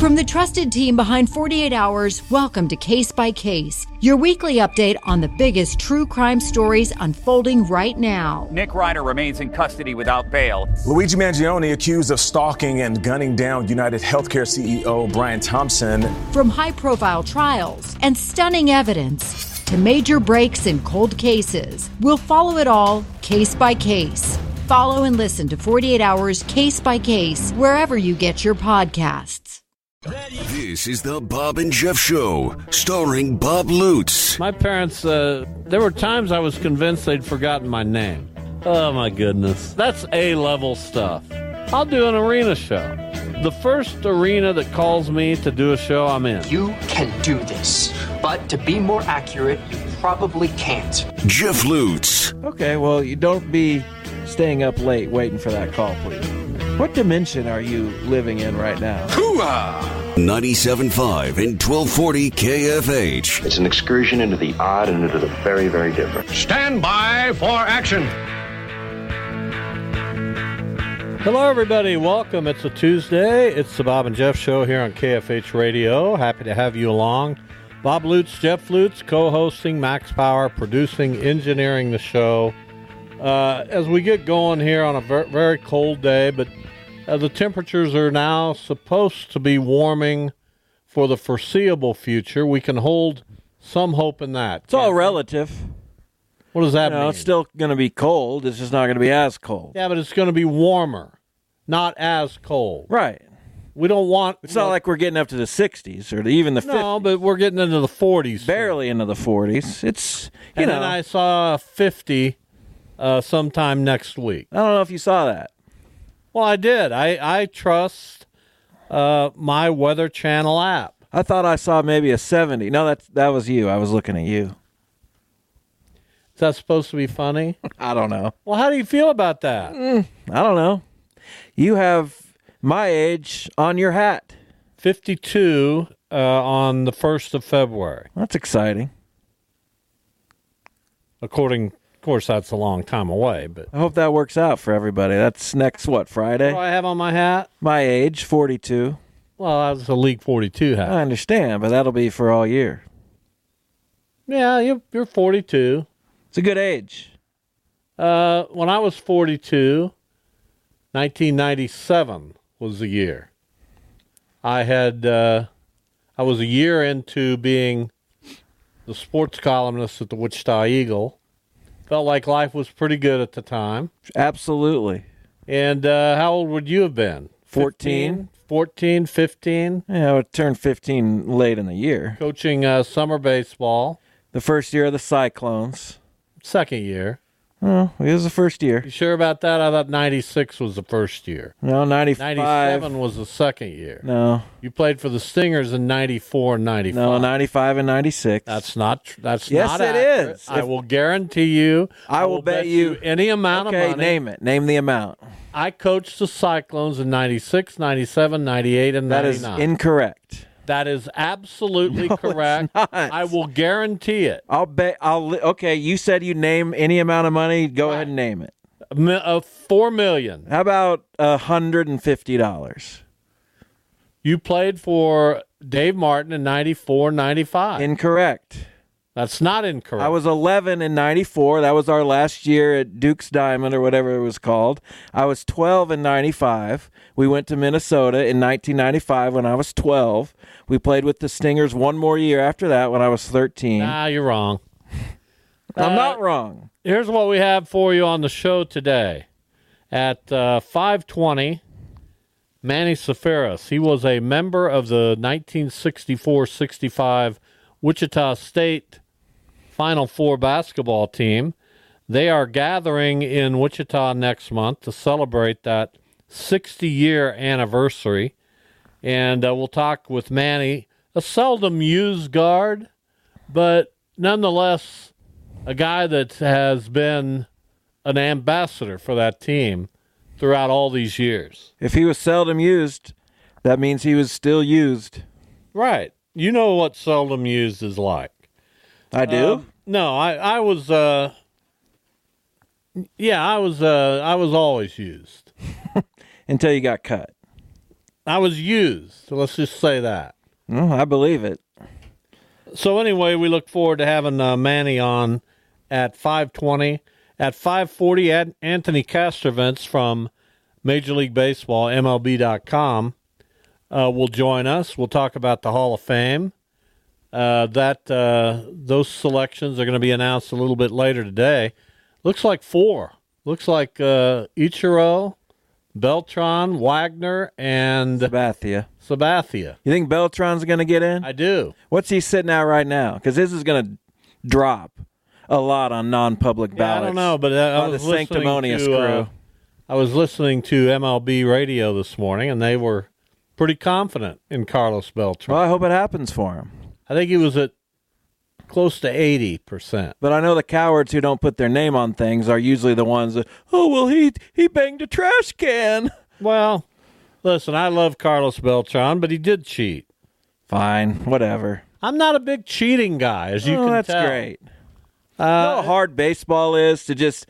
From the trusted team behind 48 Hours, welcome to Case by Case, your weekly update on the biggest true crime stories unfolding right now. Nick Reiner remains in custody without bail. Luigi Mangione accused of stalking and gunning down United Healthcare CEO Brian Thompson. From high-profile trials and stunning evidence to major breaks in cold cases, we'll follow it all case by case. Follow and listen to 48 Hours Case by Case wherever you get your podcasts. This is the Bob and Jeff Show, starring Bob Lutz. My parents, there were times I was convinced they'd forgotten my name. Oh, my goodness. That's A-level stuff. I'll do an arena show. The first arena that calls me to do a show, I'm in. You can do this, but to be more accurate, you probably can't. Jeff Lutz. Okay, well, you don't be staying up late waiting for that call, please. What dimension are you living in right now? 97.5 and 1240 KFH. It's an excursion into the odd and into the very, very different. Stand by for action. Hello, everybody. Welcome. It's a Tuesday. It's the Bob and Jeff Show here on KFH Radio. Happy to have you along. Bob Lutz, Jeff Lutz, co-hosting, Max Power, producing, engineering the show. As we get going here on a very cold day, but the temperatures are now supposed to be warming for the foreseeable future. We can hold some hope in that. It's all relative. What does that mean? It's still going to be cold. It's just not going to be as cold. Yeah, but it's going to be warmer, not as cold. Right. We don't want... It's not like we're getting up to the 60s or even the 50s. No, but we're getting into the 40s. Barely into the 40s. It's, you know. And then I saw 50 sometime next week. I don't know if you saw that. Well, I did. I trust my Weather Channel app. I thought I saw maybe a 70. No, that was you. I was looking at you. Is that supposed to be funny? I don't know. Well, how do you feel about that? I don't know. You have my age on your hat. 52 on the 1st of February. That's exciting. Of course, that's a long time away, but I hope that works out for everybody. That's next, Friday? What do I have on my hat? My age, 42. Well, that's a League 42 hat. I understand, but that'll be for all year. Yeah, you're 42. It's a good age. When I was 42, 1997 was the year. I was a year into being the sports columnist at the Wichita Eagle. Felt like life was pretty good at the time. Absolutely. And how old would you have been? 14? 14, 15? Yeah, I would turn 15 late in the year. Coaching summer baseball. The first year of the Cyclones. Second year. Oh, it was the first year. You sure about that? I thought 96 was the first year. No, 95. 97 was the second year. No. You played for the Stingers in 94 and 95. No, 95 and 96. That's not yes, not it accurate. is. I will guarantee you. I will bet you any amount of money. Okay, name it. Name the amount. I coached the Cyclones in 96, 97, 98, and 99. That is incorrect. That is absolutely correct. It's not. I will guarantee it. Okay, you said you name any amount of money. Go ahead and name it. $4 million. How about $150? You played for Dave Martin in 94, 95. Incorrect. That's not incorrect. I was 11 in 94. That was our last year at Duke's Diamond or whatever it was called. I was 12 in 95. We went to Minnesota in 1995 when I was 12. We played with the Stingers one more year after that when I was 13. Nah, you're wrong. I'm not wrong. Here's what we have for you on the show today. At 5:20, Manny Safaris. He was a member of the 1964-65 Wichita State Final Four basketball team. They are gathering in Wichita next month to celebrate that 60-year anniversary. And we'll talk with Manny, a seldom used guard, but nonetheless a guy that has been an ambassador for that team throughout all these years. If he was seldom used, that means he was still used. Right. You know what seldom used is like. I do? No, I was I was always used. Until you got cut. I was used. Let's just say that. Well, I believe it. So anyway, we look forward to having Manny on at 5:20. At 5:40, Anthony Castrovince from Major League Baseball, MLB.com, will join us. We'll talk about the Hall of Fame. Those selections are going to be announced a little bit later today. Looks like 4. Looks like Ichiro, Beltran, Wagner, and Sabathia. You think Beltran's going to get in? I do. What's he sitting at right now? Because this is going to drop a lot on non-public ballots. I don't know, but I was the sanctimonious crew. crew. I was listening to MLB radio this morning, and they were pretty confident in Carlos Beltran. Well, I hope it happens for him. I think he was at close to 80%. But I know the cowards who don't put their name on things are usually the ones that, he banged a trash can. Well, listen, I love Carlos Beltran, but he did cheat. Fine, whatever. I'm not a big cheating guy, as you can that's tell. Great. You know how hard baseball is to just,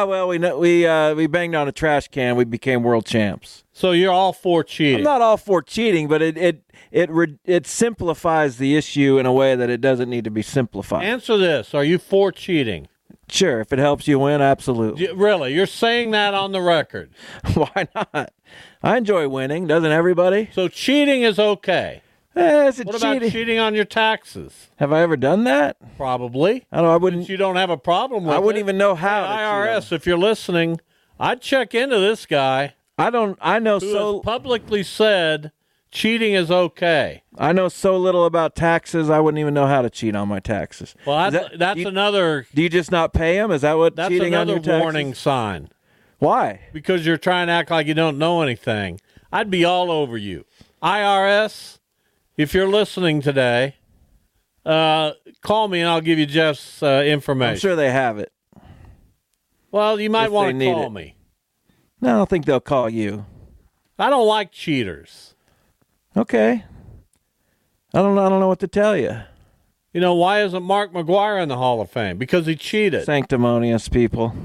we banged on a trash can, we became world champs. So you're all for cheating? I'm not all for cheating, but it simplifies the issue in a way that it doesn't need to be simplified. Answer this. Are you for cheating? Sure, if it helps you win, absolutely. Really? You're saying that on the record? Why not? I enjoy winning. Doesn't everybody? So cheating is okay. What about cheating on your taxes? Have I ever done that? Probably. I don't know. I wouldn't. Since you don't have a problem with it. I wouldn't even know how. Hey, IRS, if you're listening, I'd check into this guy. I know who so has publicly said cheating is okay. I know so little about taxes. I wouldn't even know how to cheat on my taxes. Well, that's another. Do you just not pay them? Is that what cheating on your taxes? That's another warning sign. Why? Because you're trying to act like you don't know anything. I'd be all over you. IRS, if you're listening today, call me and I'll give you Jeff's information. I'm sure they have it. Well, you might want to call me. No, I don't think they'll call you. I don't like cheaters. Okay. I don't know what to tell you. You know, why isn't Mark McGwire in the Hall of Fame? Because he cheated. Sanctimonious people.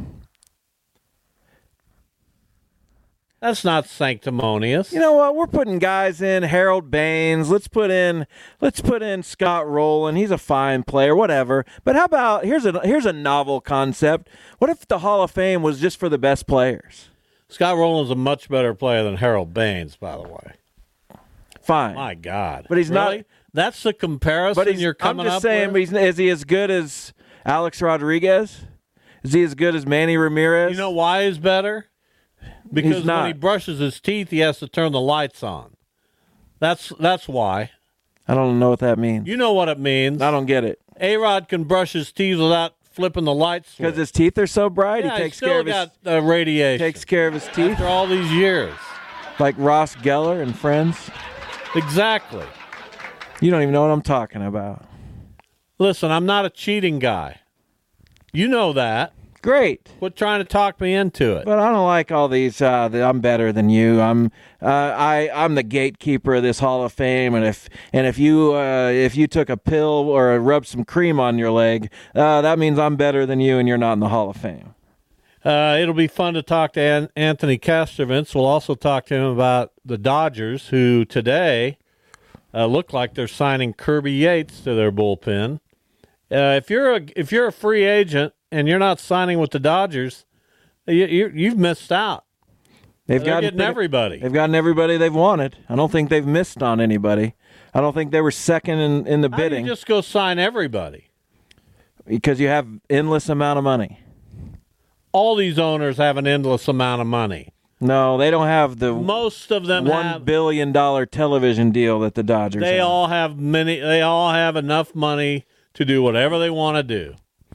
That's not sanctimonious. You know what? We're putting guys in. Harold Baines. Let's put in Scott Rowland. He's a fine player. Whatever. But how about here's a novel concept. What if the Hall of Fame was just for the best players? Scott Rowland's a much better player than Harold Baines, by the way. Fine. My God. But he's really? not. That's the comparison you're coming up with? I'm just saying, is he as good as Alex Rodriguez? Is he as good as Manny Ramirez? You know why he's better? Because when he brushes his teeth, he has to turn the lights on. That's why. I don't know what that means. You know what it means. I don't get it. A-Rod can brush his teeth without flipping the lights. Because his teeth are so bright, yeah, he takes care of his radiation. Takes care of his teeth after all these years. Like Ross Geller and Friends. Exactly. You don't even know what I'm talking about. Listen, I'm not a cheating guy. You know that. Great. Quit trying to talk me into it. But I don't like all these. I'm better than you. I'm the gatekeeper of this Hall of Fame. And if you took a pill or rubbed some cream on your leg, that means I'm better than you, and you're not in the Hall of Fame. It'll be fun to talk to Anthony Castrovince. We'll also talk to him about the Dodgers, who today look like they're signing Kirby Yates to their bullpen. If you're a free agent and you're not signing with the Dodgers, you've missed out. They're getting everybody. They've gotten everybody they've wanted. I don't think they've missed on anybody. I don't think they were second in the bidding. How do you just go sign everybody? Because you have endless amount of money. All these owners have an endless amount of money. No, they don't have the most of them $1 billion television deal that the Dodgers have. They all have enough money to do whatever they want to do.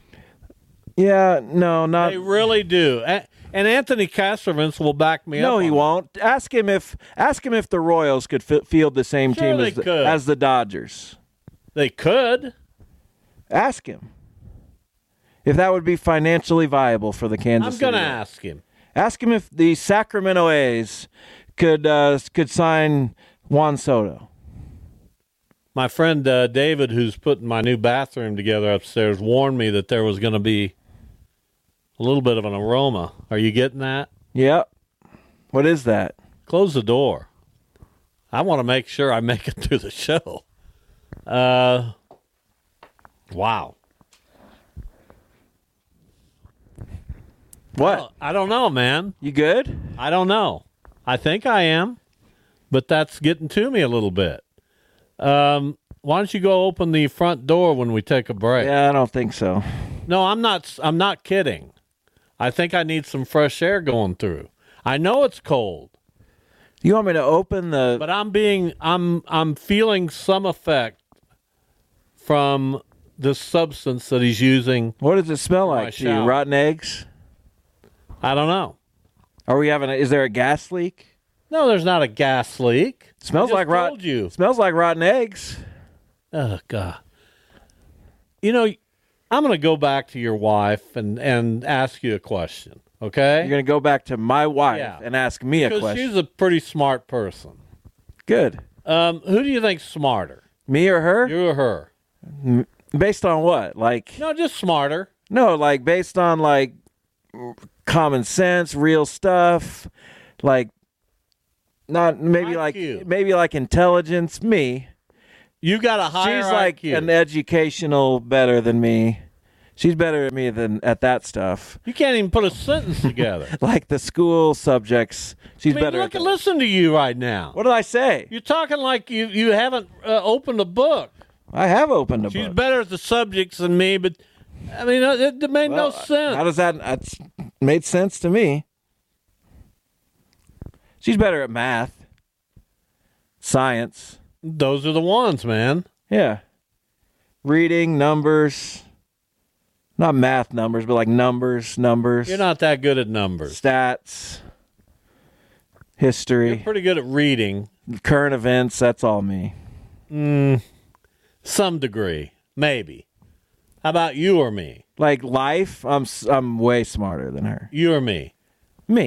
Yeah, no, not. They really do. And Anthony Castrovince will back me up. No, he won't. Ask him if the Royals could field the same team as the Dodgers. They could. Ask him if that would be financially viable for the Kansas City. I'm going to ask him. Ask him if the Sacramento A's could sign Juan Soto. My friend David, who's putting my new bathroom together upstairs, warned me that there was going to be a little bit of an aroma. Are you getting that? Yep. What is that? Close the door. I want to make sure I make it through the show. Wow. What? Well, I don't know, man. You good? I don't know. I think I am, but that's getting to me a little bit. Why don't you go open the front door when we take a break? Yeah, I don't think so. No, I'm not kidding. I think I need some fresh air going through. I know it's cold. You want me to open the... But I'm feeling some effect from the substance that he's using. What does it smell like to you? Rotten eggs? I don't know. Are we having is there a gas leak? No, there's not a gas leak. Smells like rotten. Smells like rotten eggs. Oh God. You know, I'm going to go back to your wife and ask you a question. Okay? You're going to go back to my wife and ask me a question. Because she's a pretty smart person. Good. Who do you think's smarter? Me or her? You or her? Based on what? No, just smarter. No, based on common sense, real stuff, not maybe IQ. maybe intelligence. Me. You got a higher IQ. She's an educational better than me. She's better at me than at that stuff. You can't even put a sentence together. Like the school subjects, she's better at that. Listen to you right now. What did I say? You're talking like you haven't opened a book. I have opened a book. She's better at the subjects than me, but I mean, it made no sense. How does that? That's made sense to me. She's better at math, science. Those are the ones, man. Yeah. Reading, numbers. Not math numbers, but numbers. You're not that good at numbers. Stats. History. You're pretty good at reading. Current events, that's all me. Some degree, maybe. How about you or me? Life, I'm way smarter than her. You or me? Me.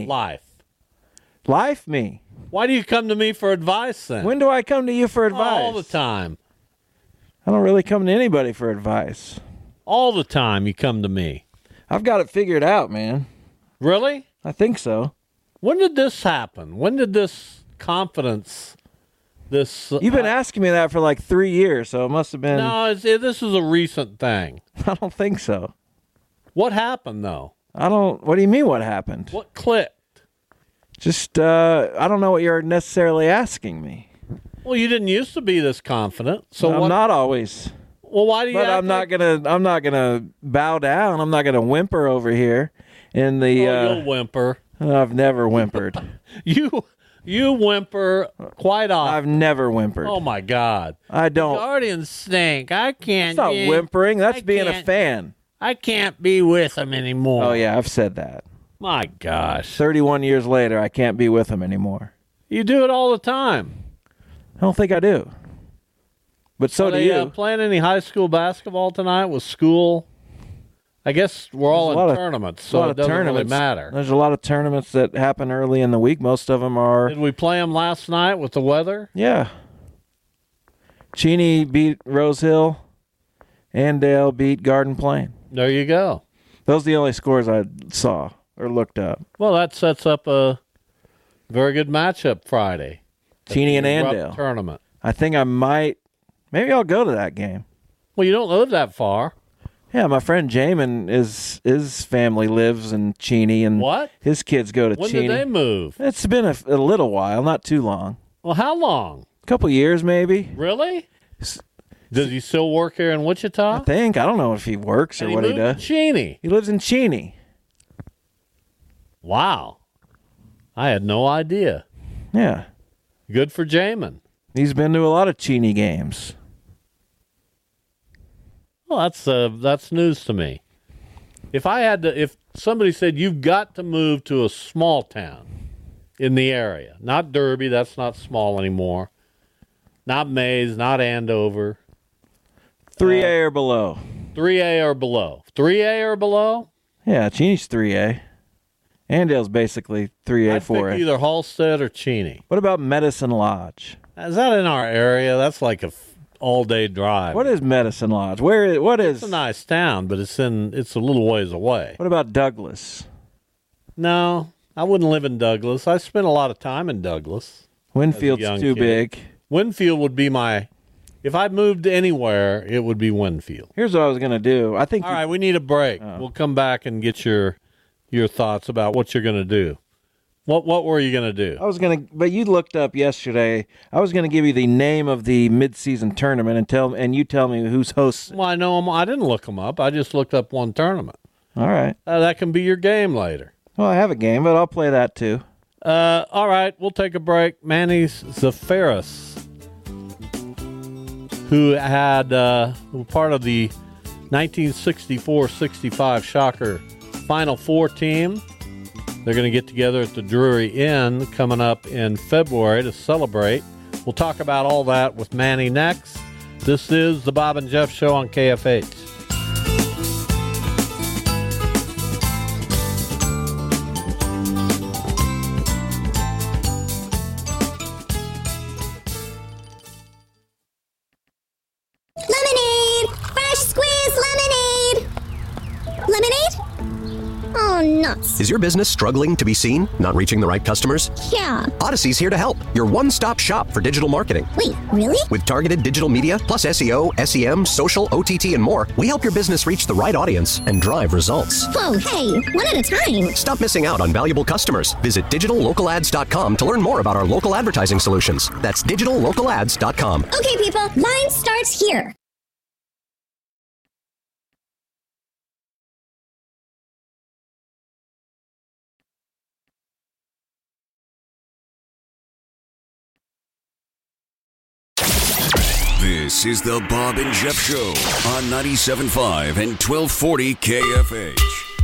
Life, me. Why do you come to me for advice then? When do I come to you for advice? All the time. I don't really come to anybody for advice. All the time you come to me. I've got it figured out, man. Really? I think so. When did this happen? When did this confidence, You've been asking me that for 3 years, so it must have been... No, this is a recent thing. I don't think so. What happened, though? What do you mean what happened? What clicked? Just, I don't know what you're necessarily asking me. Well, you didn't used to be this confident, so I'm not always... Well, why do you? But I'm not gonna bow down. I'm not gonna whimper over here. In the you'll whimper. I've never whimpered. You whimper quite often. I've never whimpered. Oh my God! I don't. The Guardians stink. I can't. That's not whimpering. That's being a fan. I can't be with them anymore. Oh yeah, I've said that. My gosh! 31 years later, I can't be with them anymore. You do it all the time. I don't think I do. But so do you. Playing any high school basketball tonight with school? I guess we're all in tournaments, so it doesn't really matter. There's a lot of tournaments that happen early in the week. Most of them are... Did we play them last night with the weather? Yeah. Cheney beat Rose Hill. Andale beat Garden Plain. There you go. Those are the only scores I saw or looked up. Well, that sets up a very good matchup Friday. Cheney and Andale. Tournament. I think I might... Maybe I'll go to that game. Well, you don't live that far. Yeah, my friend Jamin, his family lives in Cheney, and what? His kids go to Cheney. When did they move? It's been a little while, not too long. Well, how long? A couple years, maybe. Really? Does he still work here in Wichita? I think. I don't know if he works or what he does. Cheney. He lives in Cheney. Wow. I had no idea. Yeah. Good for Jamin. He's been to a lot of Cheney games. Well, that's news to me. If somebody said you've got to move to a small town in the area, not Derby, that's not small anymore, not Mays, not Andover, 3A or below. 3A or below. 3A or below? Yeah, Cheney's 3A. Andale's basically 3A, I'd 4A. pick either Halstead or Cheney. What about Medicine Lodge? Is that in our area? That's like a all-day drive. What is Medicine Lodge? It's a nice town, but it's a little ways away. What about Douglas? No, I wouldn't live in Douglas. I spent a lot of time in Douglas. Winfield's young too kid. big. Winfield would be my. If I moved anywhere, it would be Winfield. Here's what I was going to do. I think. All right, we need a break. We'll come back and get your thoughts about what you're going to do. What were you going to do? I was going to, but you looked up yesterday. I was going to give you the name of the mid-season tournament and you tell me who's hosts. Well, I know them. I didn't look them up. I just looked up one tournament. All right. That can be your game later. Well, I have a game, but I'll play that too. All right, we'll take a break. Manny Zaferes, who had part of the 1964-65 Shocker Final Four team. They're going to get together at the Drury Inn coming up in February to celebrate. We'll talk about all that with Manny next. This is the Bob and Jeff Show on KFH. Lemonade! Fresh squeezed lemonade! Lemonade? Oh, nuts. Is your business struggling to be seen? Not reaching the right customers? Yeah. Odyssey's here to help. Your one-stop shop for digital marketing. Wait, really? With targeted digital media, plus SEO, SEM, social, OTT, and more, we help your business reach the right audience and drive results. Whoa, hey, one at a time. Stop missing out on valuable customers. Visit digitallocalads.com to learn more about our local advertising solutions. That's digitallocalads.com. Okay, people, line starts here. This is the Bob and Jeff Show on 97.5 and 1240 KFH.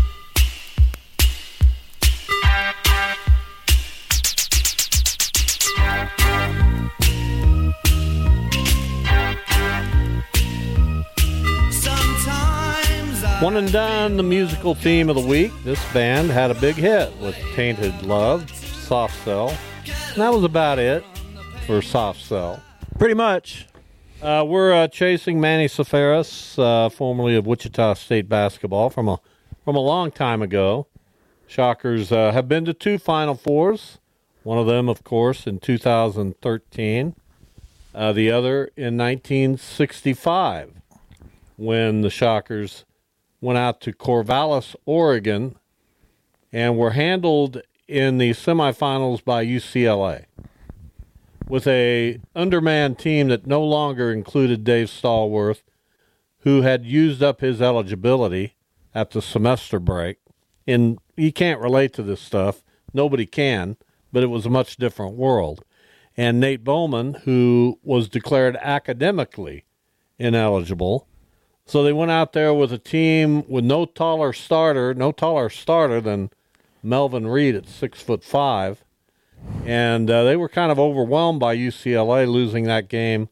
One and Done, the musical theme of the week. This band had a big hit with Tainted Love, Soft Cell. And that was about it for Soft Cell. Pretty much. We're chasing Manny Zaferes, formerly of Wichita State basketball, from a long time ago. Shockers have been to 2 Final Fours. One of them, of course, in 2013. The other in 1965, when the Shockers went out to Corvallis, Oregon, and were handled in the semifinals by UCLA. With a undermanned team that no longer included Dave Stallworth, who had used up his eligibility at the semester break. And you can't relate to this stuff. Nobody can, but it was a much different world. And Nate Bowman, who was declared academically ineligible. So they went out there with a team with no taller starter than Melvin Reed at 6'5". And they were kind of overwhelmed by UCLA losing that game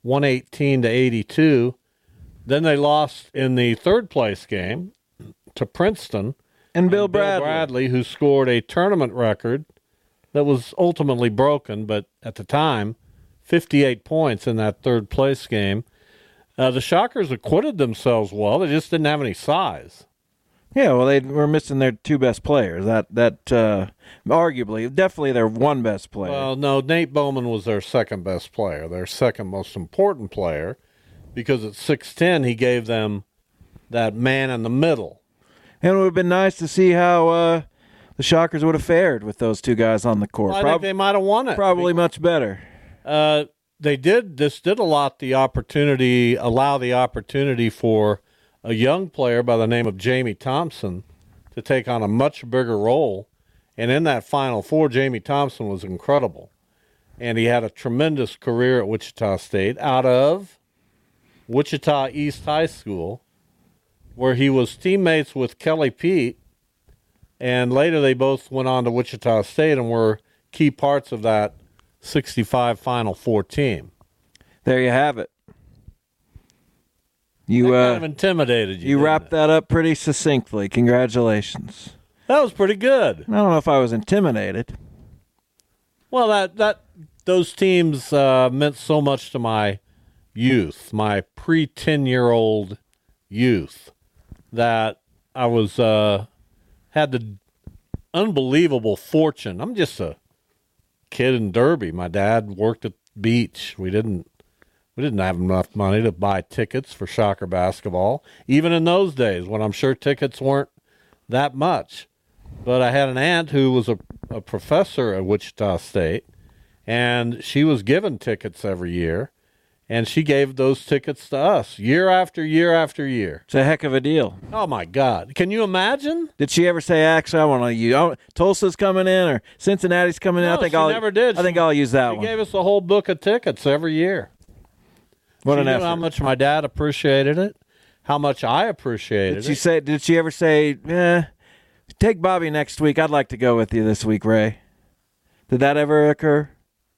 118-82. Then they lost in the third place game to Princeton. And Bill Bradley, who scored a tournament record that was ultimately broken, but at the time, 58 points in that third place game. The Shockers acquitted themselves well. They just didn't have any size. Yeah, well, they were missing their 2 best players. That arguably, definitely their 1 best player. Well, no, Nate Bowman was their 2nd best player, their 2nd most important player, because at 6'10", he gave them that man in the middle. And it would have been nice to see how the Shockers would have fared with those 2 guys on the court. Well, I think they might have won it. Probably much better. This did allow the opportunity for a young player by the name of Jamie Thompson to take on a much bigger role. And in that Final Four, Jamie Thompson was incredible. And he had a tremendous career at Wichita State out of Wichita East High School, where he was teammates with Kelly Pete. And later they both went on to Wichita State and were key parts of that 65 Final Four team. There you have it. You kind of intimidated you. You wrapped that up pretty succinctly. Congratulations. That was pretty good. I don't know if I was intimidated. Well, those teams meant so much to my youth, my pre-10-year-old youth, that I was had the unbelievable fortune. I'm just a kid in Derby. My dad worked at the beach. We didn't have enough money to buy tickets for Shocker basketball, even in those days when I'm sure tickets weren't that much. But I had an aunt who was a professor at Wichita State, and she was given tickets every year, and she gave those tickets to us year after year after year. It's a heck of a deal. Oh, my God. Can you imagine? Did she ever say, actually, I want to use Tulsa's coming in or Cincinnati's coming in? No, she never did. I think I'll use that one. She gave us a whole book of tickets every year. What an effort. effort. How much my dad appreciated it, how much I appreciated it. Did she ever say, take Bobby next week. I'd like to go with you this week, Ray. Did that ever occur?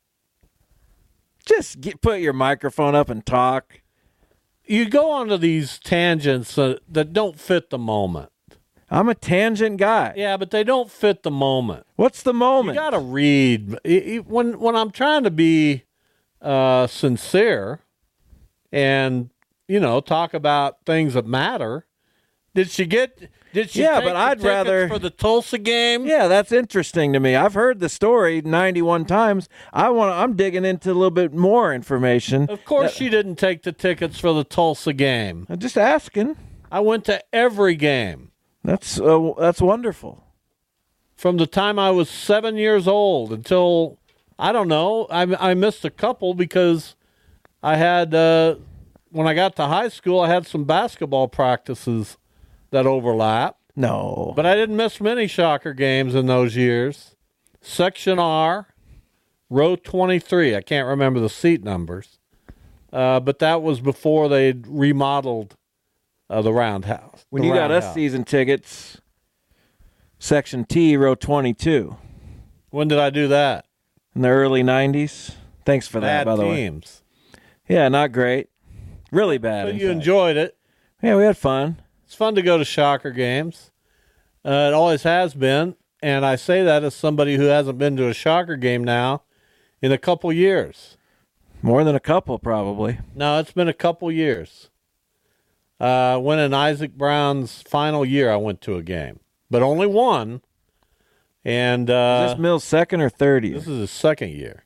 Just put your microphone up and talk. You go onto these tangents that don't fit the moment. I'm a tangent guy. Yeah, but they don't fit the moment. What's the moment? You got to read. When I'm trying to be sincere and, talk about things that matter, did she take but I'd rather for the Tulsa game? Yeah, that's interesting to me. I've heard the story 91 times. I'm digging into a little bit more information. Of course she didn't take the tickets for the Tulsa game. I'm just asking. I went to every game. That's wonderful. From the time I was 7 years old until, I don't know, I missed a couple because I had, when I got to high school, I had some basketball practices that overlap. No. But I didn't miss many Shocker games in those years. Section R, row 23. I can't remember the seat numbers. But that was before they remodeled the Roundhouse. When you got us season tickets, Section T, row 22. When did I do that? In the early 90s. Thanks for that, by the way. Bad teams. Yeah, not great. Really bad. But you enjoyed it. Yeah, we had fun. It's fun to go to Shocker games. It always has been, and I say that as somebody who hasn't been to a Shocker game now in a couple years. More than a couple, probably. No, it's been a couple years. When in Isaac Brown's final year, I went to a game, but only one. And is this Mills' second or third year? This is his second year.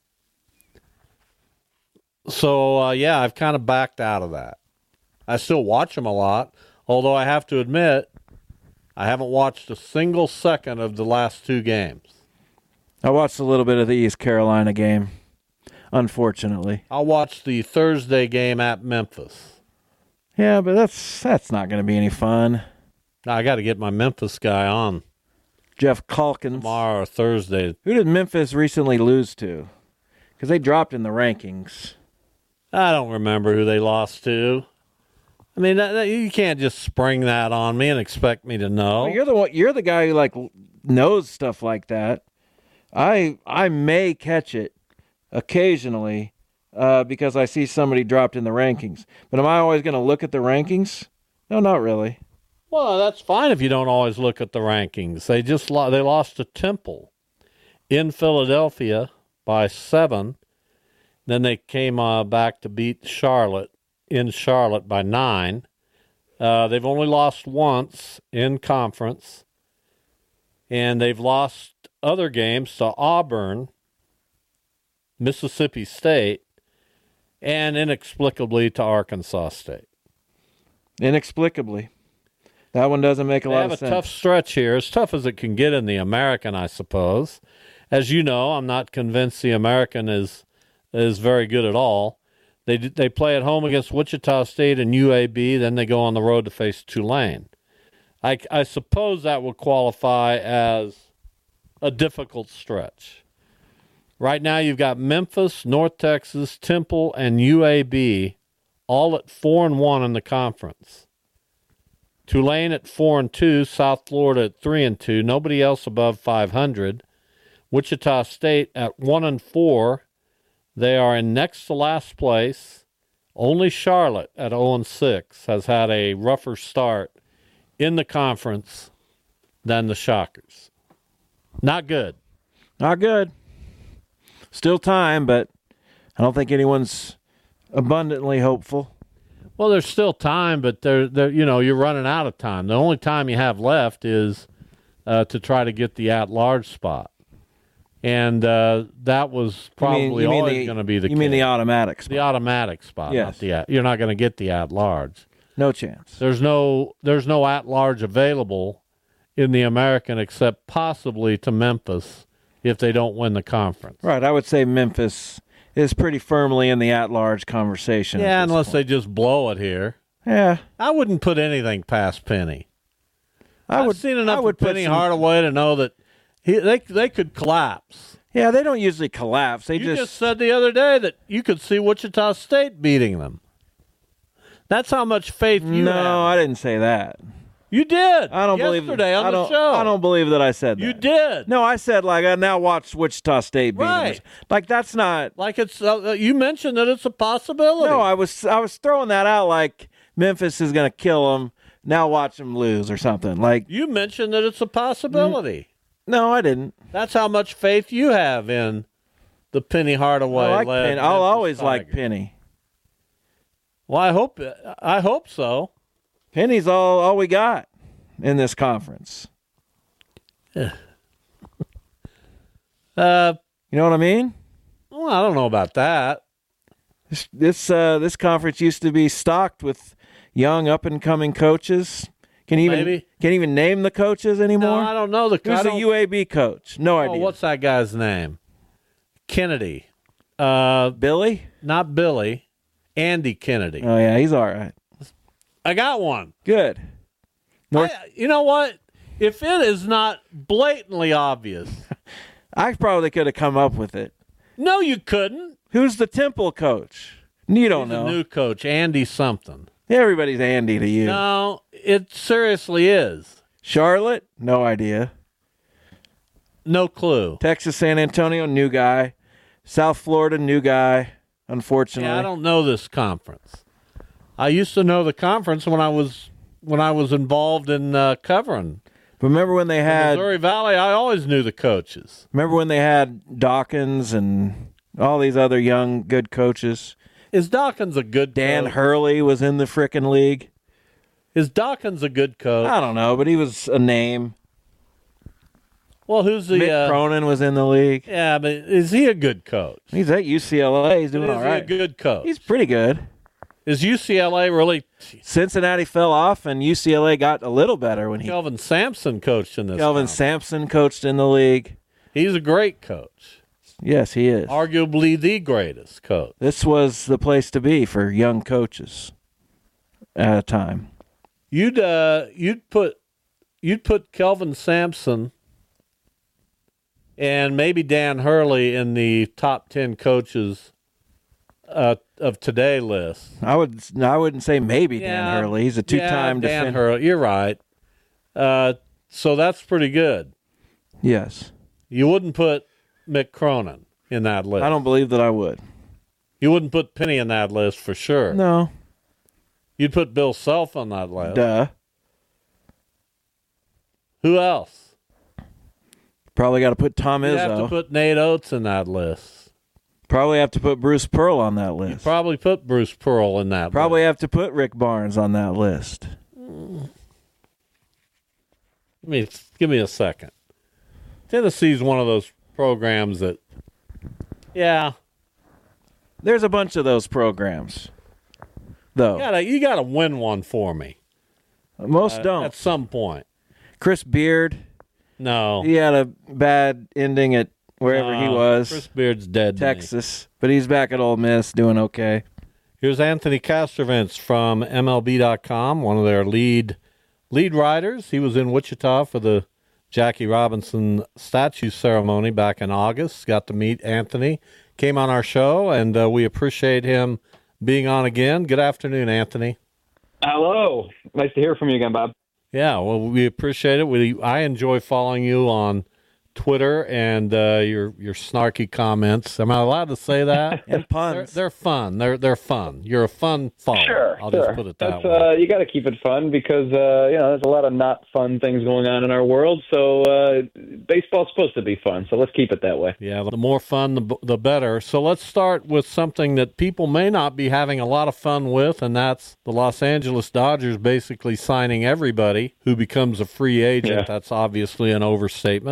So, I've kind of backed out of that. I still watch them a lot. Although I have to admit, I haven't watched a single second of the last two games. I watched a little bit of the East Carolina game, unfortunately. I watched the Thursday game at Memphis. Yeah, but that's not going to be any fun. I got to get my Memphis guy on. Jeff Calkins. Tomorrow or Thursday. Who did Memphis recently lose to? Because they dropped in the rankings. I don't remember who they lost to. I mean, you can't just spring that on me and expect me to know. Well, you're the guy who knows stuff like that. I may catch it occasionally because I see somebody dropped in the rankings. But am I always going to look at the rankings? No, not really. Well, that's fine if you don't always look at the rankings. They lost to Temple in Philadelphia by 7. Then they came back to beat Charlotte. In Charlotte by 9. They've only lost once in conference, and they've lost other games to Auburn, Mississippi State, and inexplicably to Arkansas State. Inexplicably. That one doesn't make a lot of sense. They have a tough stretch here, as tough as it can get in the American, I suppose. As you know, I'm not convinced the American is very good at all. They play at home against Wichita State and UAB, then they go on the road to face Tulane. I suppose that would qualify as a difficult stretch. Right now you've got Memphis, North Texas, Temple, and UAB all at 4-1 in the conference. Tulane at 4-2, South Florida at 3-2, nobody else above 500. Wichita State at 1-4. They are in next to last place. Only Charlotte at 0-6 has had a rougher start in the conference than the Shockers. Not good. Not good. Still time, but I don't think anyone's abundantly hopeful. Well, there's still time, but you're running out of time. The only time you have left is to try to get the at-large spot. And that was probably always going to be the case. You mean the automatic spot? The automatic spot. Yes. You're not going to get the at-large. No chance. There's no at-large available in the American except possibly to Memphis if they don't win the conference. Right. I would say Memphis is pretty firmly in the at-large conversation. Yeah, unless they just blow it here. Yeah. I wouldn't put anything past Penny. I've seen enough of Penny Hardaway to know that they could collapse. Yeah, they don't usually collapse. You just said the other day that you could see Wichita State beating them. That's how much faith you have. No, I didn't say that. You did. I don't believe yesterday on the show. I don't believe that I said that. You did. No, I said I now watch Wichita State beat them. Right. Like that's not like it's. You mentioned that it's a possibility. No, I was throwing that out like Memphis is going to kill them. Now watch them lose or something. Like you mentioned that it's a possibility. No, I didn't. That's how much faith you have in the Penny Hardaway led. I'll always like Penny. Well, I hope so. Penny's all we got in this conference. Yeah. You know what I mean? Well, I don't know about that. This conference used to be stocked with young up and coming coaches. Can you even name the coaches anymore? No, I don't know the coach. Who's the UAB coach? No idea. What's that guy's name? Kennedy. Billy? Not Billy. Andy Kennedy. Oh yeah, he's all right. I got one. Good. You know what? If it is not blatantly obvious, I probably could have come up with it. No, you couldn't. Who's the Temple coach? You don't know. The new coach, Andy something. Everybody's Andy to you. No, it seriously is. Charlotte? No idea. No clue. Texas, San Antonio, new guy. South Florida, new guy. Unfortunately, I don't know this conference. I used to know the conference when I was involved in covering. But remember when they had Missouri Valley? I always knew the coaches. Remember when they had Dawkins and all these other young good coaches? Is Dawkins a good Dan coach? Hurley was in the frickin' league. Is Dawkins a good coach? I don't know, but he was a name. Well, who's the... Mick Cronin was in the league. Yeah, but is he a good coach? He's at UCLA. He's doing all right. Is he a good coach? He's pretty good. Is UCLA really... Cincinnati fell off, and UCLA got a little better when Kelvin Sampson coached in this Kelvin Sampson coached in the league. He's a great coach. Yes, he is. Arguably the greatest coach. This was the place to be for young coaches at a time. You'd put Kelvin Sampson and maybe Dan Hurley in the top 10 coaches of today list. I wouldn't say maybe Dan Hurley. He's a two-time defender. Dan Hurley, you're right. So that's pretty good. Yes. You wouldn't put Mick Cronin in that list. I don't believe that I would. You wouldn't put Penny in that list for sure. No. You'd put Bill Self on that list. Duh. Who else? Probably got to put Tom Izzo. You'd have to put Nate Oates in that list. Probably have to put Bruce Pearl on that list. You'd probably put Bruce Pearl in that Probably list. have to put Rick Barnes on that list. Give me a second. Tennessee's one of those programs that, yeah. There's a bunch of those programs, though. You gotta win one for me. Most don't. At some point. Chris Beard. No. He had a bad ending at wherever he was. Chris Beard's dead. Texas. But he's back at Ole Miss doing okay. Here's Anthony Castrovince from MLB.com, one of their lead writers. He was in Wichita for the Jackie Robinson statue ceremony back in August. Got to meet Anthony. Came on our show, and we appreciate him being on again. Good afternoon, Anthony. Hello. Nice to hear from you again, Bob. Yeah, well, we appreciate it. I enjoy following you on Twitter and your snarky comments. Am I allowed to say that? And puns. They're fun. They're fun. You're a fun follower. Sure. I'll just put it that way. You got to keep it fun because there's a lot of not fun things going on in our world. So baseball's supposed to be fun. So let's keep it that way. Yeah, the more fun, the better. So let's start with something that people may not be having a lot of fun with, and that's the Los Angeles Dodgers basically signing everybody who becomes a free agent. Yeah. That's obviously an overstatement.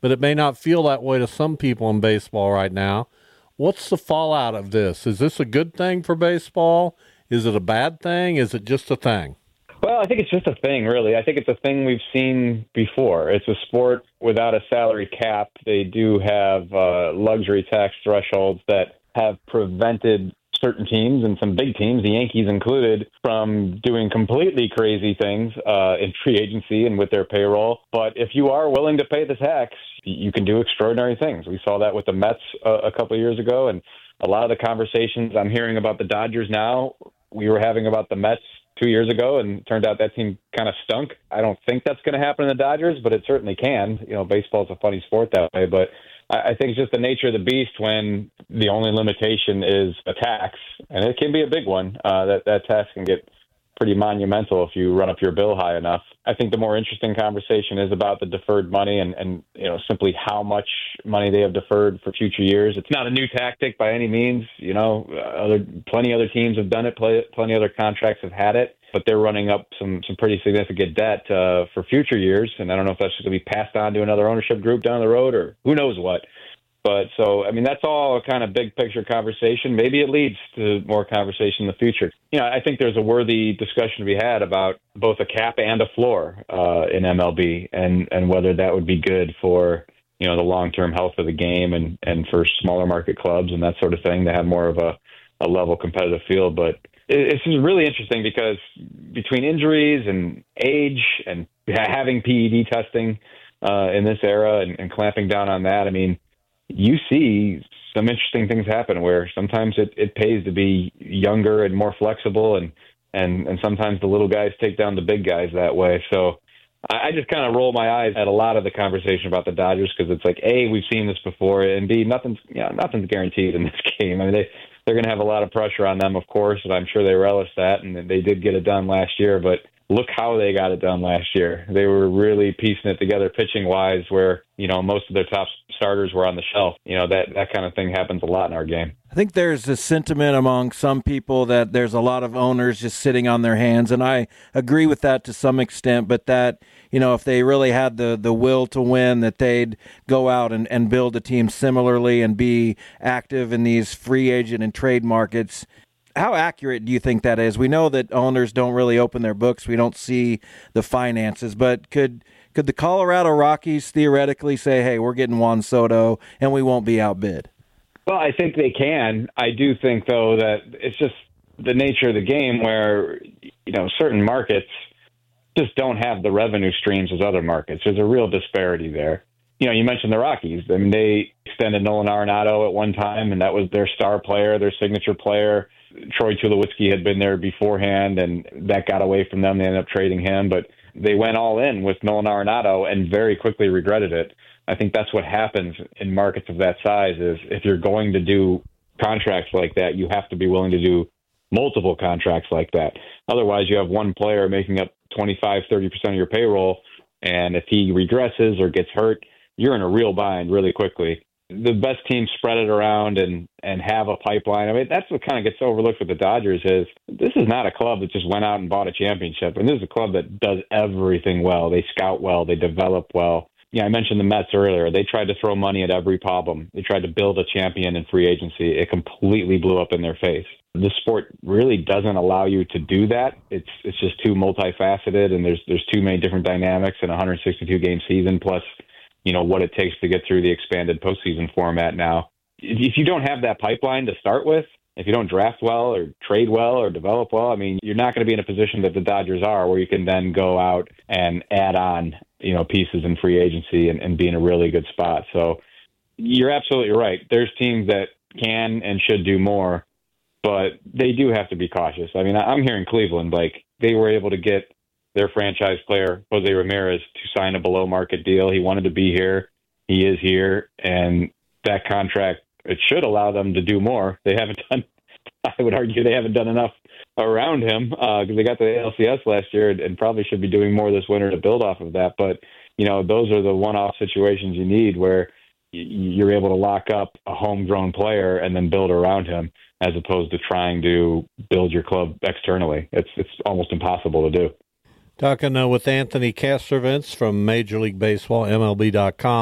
but it may not feel that way to some people in baseball right now. What's the fallout of this? Is this a good thing for baseball? Is it a bad thing? Is it just a thing? Well, I think it's just a thing, really. I think it's a thing we've seen before. It's a sport without a salary cap. They do have luxury tax thresholds that have prevented certain teams and some big teams, the Yankees included, from doing completely crazy things in free agency and with their payroll. But if you are willing to pay the tax, you can do extraordinary things. We saw that with the Mets a couple of years ago, and a lot of the conversations I'm hearing about the Dodgers now, we were having about the Mets 2 years ago, and it turned out that team kind of stunk. I don't think that's going to happen in the Dodgers, but it certainly can. You know, baseball's a funny sport that way, but I think it's just the nature of the beast when the only limitation is a tax, and it can be a big one. That tax can get pretty monumental if you run up your bill high enough. I think the more interesting conversation is about the deferred money and you know, simply how much money they have deferred for future years. It's not a new tactic by any means. You know, plenty other teams have done it. Plenty other contracts have had it, but they're running up some pretty significant debt for future years. And I don't know if that's going to be passed on to another ownership group down the road or who knows what. But so, I mean, that's all a kind of big picture conversation. Maybe it leads to more conversation in the future. You know, I think there's a worthy discussion to be had about both a cap and a floor in MLB and whether that would be good for, you know, the long-term health of the game and for smaller market clubs and that sort of thing to have more of a level competitive field. But it's just really interesting because between injuries and age and having PED testing in this era and clamping down on that, I mean, you see some interesting things happen where sometimes it pays to be younger and more flexible and sometimes the little guys take down the big guys that way. So I just kind of roll my eyes at a lot of the conversation about the Dodgers because it's like, A, we've seen this before, and B, nothing's guaranteed in this game. I mean, they're going to have a lot of pressure on them, of course, and I'm sure they relish that, and they did get it done last year, but look how they got it done last year. They were really piecing it together pitching-wise where, you know, most of their top starters were on the shelf. You know, that kind of thing happens a lot in our game. I think there's a sentiment among some people that there's a lot of owners just sitting on their hands, and I agree with that to some extent, but that, you know, if they really had the will to win, that they'd go out and build a team similarly and be active in these free agent and trade markets. How accurate do you think that is? We know that owners don't really open their books. We don't see the finances, but could the Colorado Rockies theoretically say, hey, we're getting Juan Soto and we won't be outbid? Well, I think they can. I do think, though, that it's just the nature of the game where, you know, certain markets just don't have the revenue streams as other markets. There's a real disparity there. You know, you mentioned the Rockies. I mean, they extended Nolan Arenado at one time, and that was their star player, their signature player. Troy Tulowitzki had been there beforehand, and that got away from them. They ended up trading him, but they went all in with Nolan Arenado and very quickly regretted it. I think that's what happens in markets of that size is if you're going to do contracts like that, you have to be willing to do multiple contracts like that. Otherwise, you have one player making up 25-30% of your payroll, and if he regresses or gets hurt, you're in a real bind really quickly. The best teams spread it around and have a pipeline. I mean, that's what kind of gets overlooked with the Dodgers is this is not a club that just went out and bought a championship. And this is a club that does everything well. They scout well. They develop well. Yeah, I mentioned the Mets earlier. They tried to throw money at every problem. They tried to build a champion in free agency. It completely blew up in their face. The sport really doesn't allow you to do that. It's just too multifaceted, and there's too many different dynamics in a 162-game season, plus you know, what it takes to get through the expanded postseason format now. If you don't have that pipeline to start with, if you don't draft well or trade well or develop well, I mean, you're not going to be in a position that the Dodgers are where you can then go out and add on, you know, pieces in free agency and be in a really good spot. So you're absolutely right. There's teams that can and should do more, but they do have to be cautious. I mean, I'm here in Cleveland, like they were able to get their franchise player, Jose Ramirez, to sign a below-market deal. He wanted to be here. He is here. And that contract, it should allow them to do more. They haven't done, I would argue they haven't done enough around him because they got the ALCS last year and probably should be doing more this winter to build off of that. But, you know, those are the one-off situations you need where you're able to lock up a homegrown player and then build around him as opposed to trying to build your club externally. It's almost impossible to do. Talking with Anthony Castrovince from Major League Baseball, MLB.com.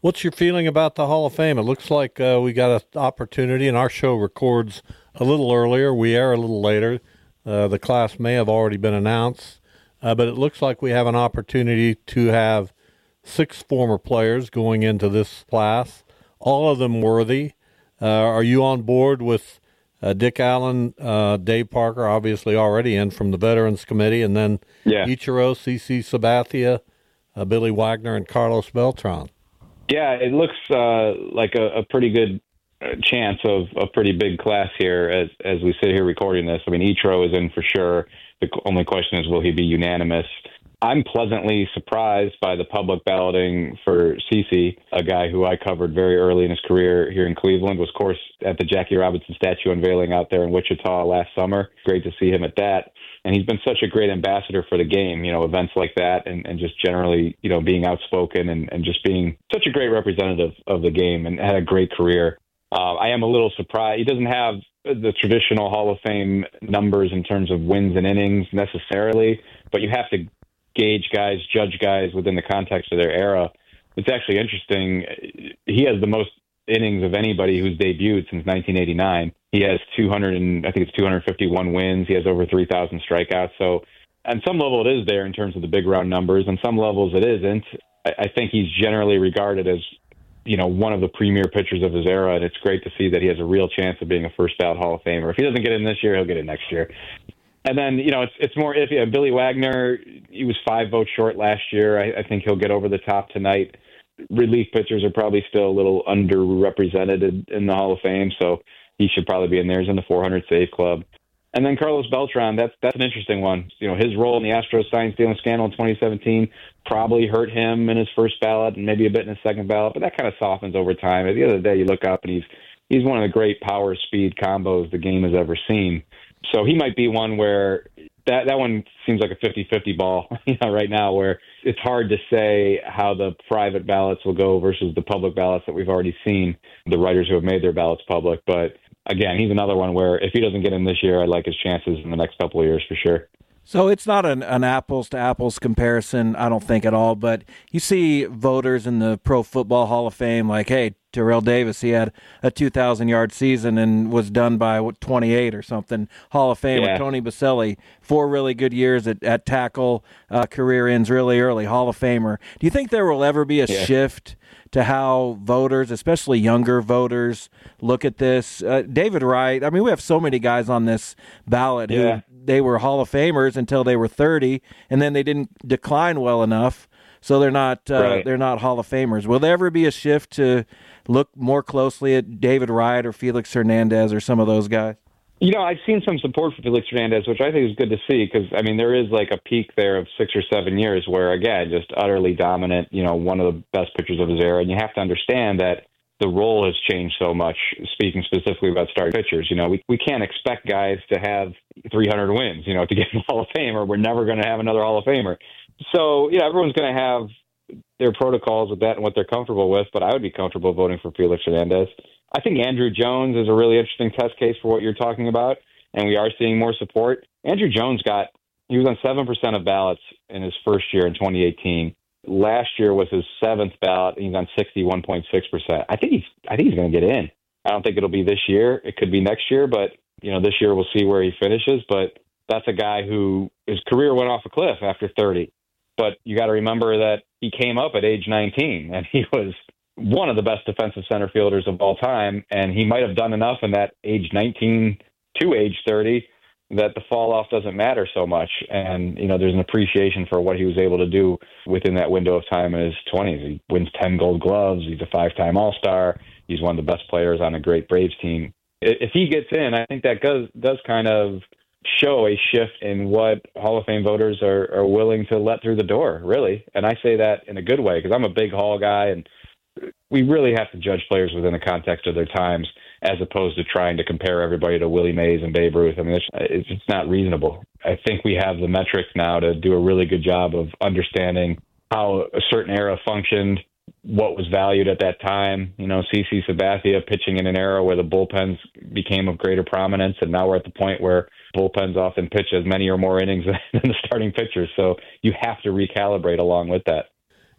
What's your feeling about the Hall of Fame? It looks like we got an opportunity, and our show records a little earlier. We air a little later. The class may have already been announced, but it looks like we have an opportunity to have 6 former players going into this class, all of them worthy. Are you on board with Dick Allen, Dave Parker, obviously already in from the Veterans Committee, and then Ichiro, CC Sabathia, Billy Wagner, and Carlos Beltran? Yeah, it looks like a pretty good chance of a pretty big class here as we sit here recording this. I mean, Ichiro is in for sure. The only question is, will he be unanimous? I'm pleasantly surprised by the public balloting for CC, a guy who I covered very early in his career here in Cleveland, was, of course, at the Jackie Robinson statue unveiling out there in Wichita last summer. Great to see him at that. And he's been such a great ambassador for the game, events like that, and just generally, being outspoken and just being such a great representative of the game, and had a great career. I am a little surprised. He doesn't have the traditional Hall of Fame numbers in terms of wins and innings necessarily, but you have to judge guys within the context of their era. It's actually interesting. He has the most innings of anybody who's debuted since 1989. He has 251 wins. He has over 3,000 strikeouts. So on some level it is there in terms of the big round numbers. On some levels it isn't. I think he's generally regarded as, one of the premier pitchers of his era, and it's great to see that he has a real chance of being a first ballot Hall of Famer. If he doesn't get in this year, he'll get it next year. And then, it's more iffy. Billy Wagner, he was 5 votes short last year. I think he'll get over the top tonight. Relief pitchers are probably still a little underrepresented in the Hall of Fame, so he should probably be in there. He's in the 400 save club. And then Carlos Beltran, that's an interesting one. His role in the Astros sign-stealing scandal in 2017 probably hurt him in his first ballot and maybe a bit in his second ballot, but that kind of softens over time. At the end of the day, you look up and he's one of the great power-speed combos the game has ever seen. So he might be one where that one seems like a 50-50 ball right now, where it's hard to say how the private ballots will go versus the public ballots that we've already seen, the writers who have made their ballots public. But again, he's another one where if he doesn't get in this year, I like his chances in the next couple of years for sure. So it's not an apples-to-apples comparison, I don't think, at all, but you see voters in the Pro Football Hall of Fame like, hey, Terrell Davis, he had a 2,000-yard season and was done by 28 or something. Hall of Fame with Tony Baselli, 4 really good years at tackle, career ends really early, Hall of Famer. Do you think there will ever be a shift to how voters, especially younger voters, look at this? David Wright, I mean, we have so many guys on this ballot who they were Hall of Famers until they were 30, and then they didn't decline well enough, so they're not Hall of Famers. Will there ever be a shift to look more closely at David Wright or Felix Hernandez or some of those guys? I've seen some support for Felix Hernandez, which I think is good to see because, I mean, there is like a peak there of 6 or 7 years where, again, just utterly dominant, one of the best pitchers of his era. And you have to understand that the role has changed so much, speaking specifically about starting pitchers. We can't expect guys to have 300 wins, to get in the Hall of Fame, or we're never going to have another Hall of Famer. So, everyone's going to have their protocols with that and what they're comfortable with, but I would be comfortable voting for Felix Hernandez. I think Andrew Jones is a really interesting test case for what you're talking about, and we are seeing more support. Andrew Jones he was on 7% of ballots in his first year in 2018. Last year was his 7th ballot, and he's on 61.6%. I think he's going to get in. I don't think it'll be this year. It could be next year, but this year we'll see where he finishes. But that's a guy who his career went off a cliff after 30. But you got to remember that he came up at age 19, and he was one of the best defensive center fielders of all time, and he might have done enough in that age 19 to age 30 that the fall off doesn't matter so much. And, there's an appreciation for what he was able to do within that window of time in his 20s. He wins 10 Gold Gloves. He's a 5-time All-Star. He's one of the best players on a great Braves team. If he gets in, I think that does kind of show a shift in what Hall of Fame voters are willing to let through the door, really. And I say that in a good way because I'm a big Hall guy, and we really have to judge players within the context of their times as opposed to trying to compare everybody to Willie Mays and Babe Ruth. I mean, it's not reasonable. I think we have the metrics now to do a really good job of understanding how a certain era functioned, what was valued at that time. CC Sabathia pitching in an era where the bullpens became of greater prominence, and now we're at the point where bullpens often pitch as many or more innings than the starting pitchers. So you have to recalibrate along with that.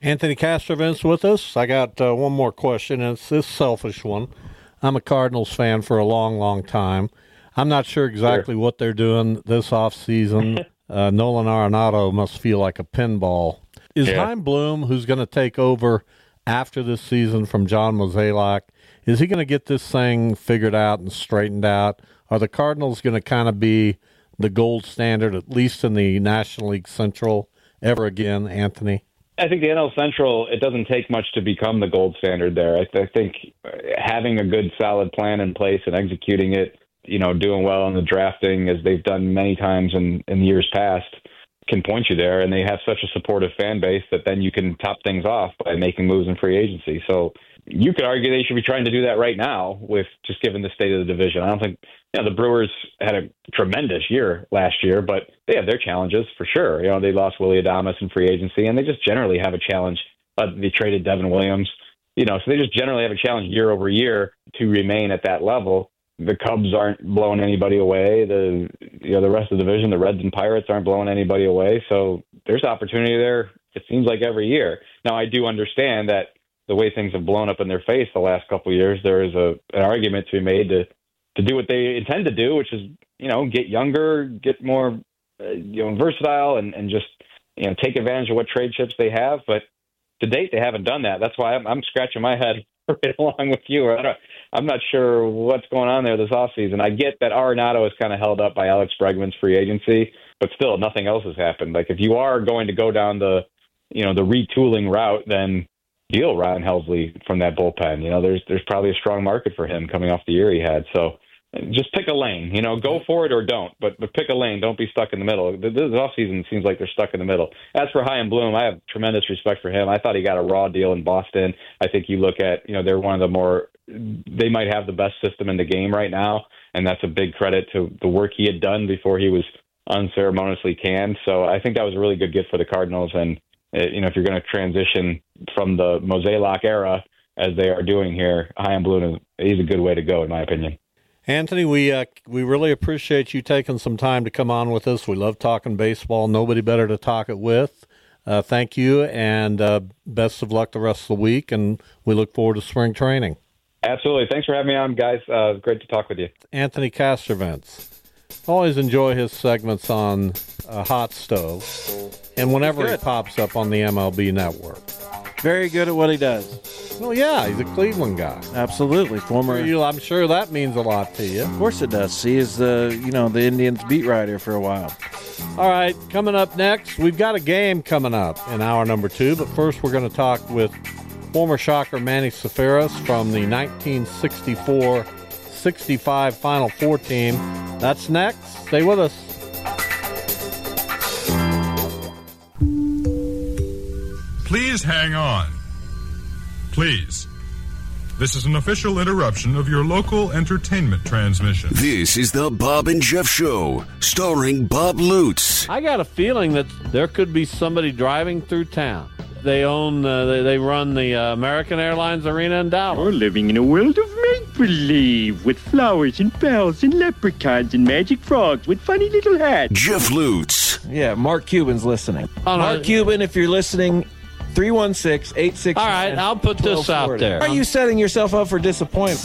Anthony Castrovince with us. I got one more question, and it's this selfish one. I'm a Cardinals fan for a long, long time. I'm not sure exactly what they're doing this offseason. Nolan Arenado must feel like a pinball. Is Chaim Bloom, who's going to take over after this season from John Mozeliak, is he going to get this thing figured out and straightened out? Are the Cardinals going to kind of be the gold standard, at least in the National League Central, ever again, Anthony? I think the NL Central, it doesn't take much to become the gold standard there. I think having a good, solid plan in place and executing it, doing well in the drafting, as they've done many times in years past, can point you there. And they have such a supportive fan base that then you can top things off by making moves in free agency. So you could argue they should be trying to do that right now with just given the state of the division. I don't think the Brewers had a tremendous year last year, but they have their challenges for sure. They lost Willy Adames in free agency, and they just generally have a challenge. They traded Devin Williams, so they just generally have a challenge year over year to remain at that level. The Cubs aren't blowing anybody away. The rest of the division, the Reds and Pirates aren't blowing anybody away. So there's opportunity there. It seems like every year. Now I do understand that the way things have blown up in their face the last couple of years, there is an argument to be made to do what they intend to do, which is, get younger, get more, versatile and just, take advantage of what trade chips they have. But to date, they haven't done that. That's why I'm scratching my head right along with you. I'm not sure what's going on there this offseason. I get that Arenado is kind of held up by Alex Bregman's free agency, but still nothing else has happened. Like if you are going to go down the retooling route, then deal Ryan Helsley from that bullpen. There's probably a strong market for him coming off the year he had. So just pick a lane, go for it or don't, but pick a lane. Don't be stuck in the middle. This offseason seems like they're stuck in the middle. As for Chaim Bloom, I have tremendous respect for him. I thought he got a raw deal in Boston. I think you look at, they're one of the they might have the best system in the game right now, and that's a big credit to the work he had done before he was unceremoniously canned. So I think that was a really good gift for the Cardinals. And, if you're going to transition from the Mozeliak era, as they are doing here, Chaim Bloom, he's a good way to go, in my opinion. Anthony, we really appreciate you taking some time to come on with us. We love talking baseball. Nobody better to talk it with. Thank you, and best of luck the rest of the week, and we look forward to spring training. Absolutely. Thanks for having me on, guys. Great to talk with you. Anthony Castrovince. Always enjoy his segments on Hot Stove, and whenever he pops up on the MLB Network. Very good at what he does. Well, yeah, he's a Cleveland guy. Absolutely. I'm sure that means a lot to you. Of course it does. He is the Indians beat writer for a while. All right, coming up next, we've got a game coming up in hour number 2, but first we're going to talk with former Shocker Manny Safaris from the 1964-65 Final Four team. That's next. Stay with us. Please hang on. Please. This is an official interruption of your local entertainment transmission. This is the Bob and Jeff Show, starring Bob Lutz. I got a feeling that there could be somebody driving through town. They own, they run the American Airlines Arena in Dallas. You're living in a world of make-believe with flowers and bells and leprechauns and magic frogs with funny little hats. Jeff Lutz. Yeah, Mark Cuban's listening. Mark Cuban, if you're listening, 316-866. All right, I'll put this out there. Are you setting yourself up for disappointment?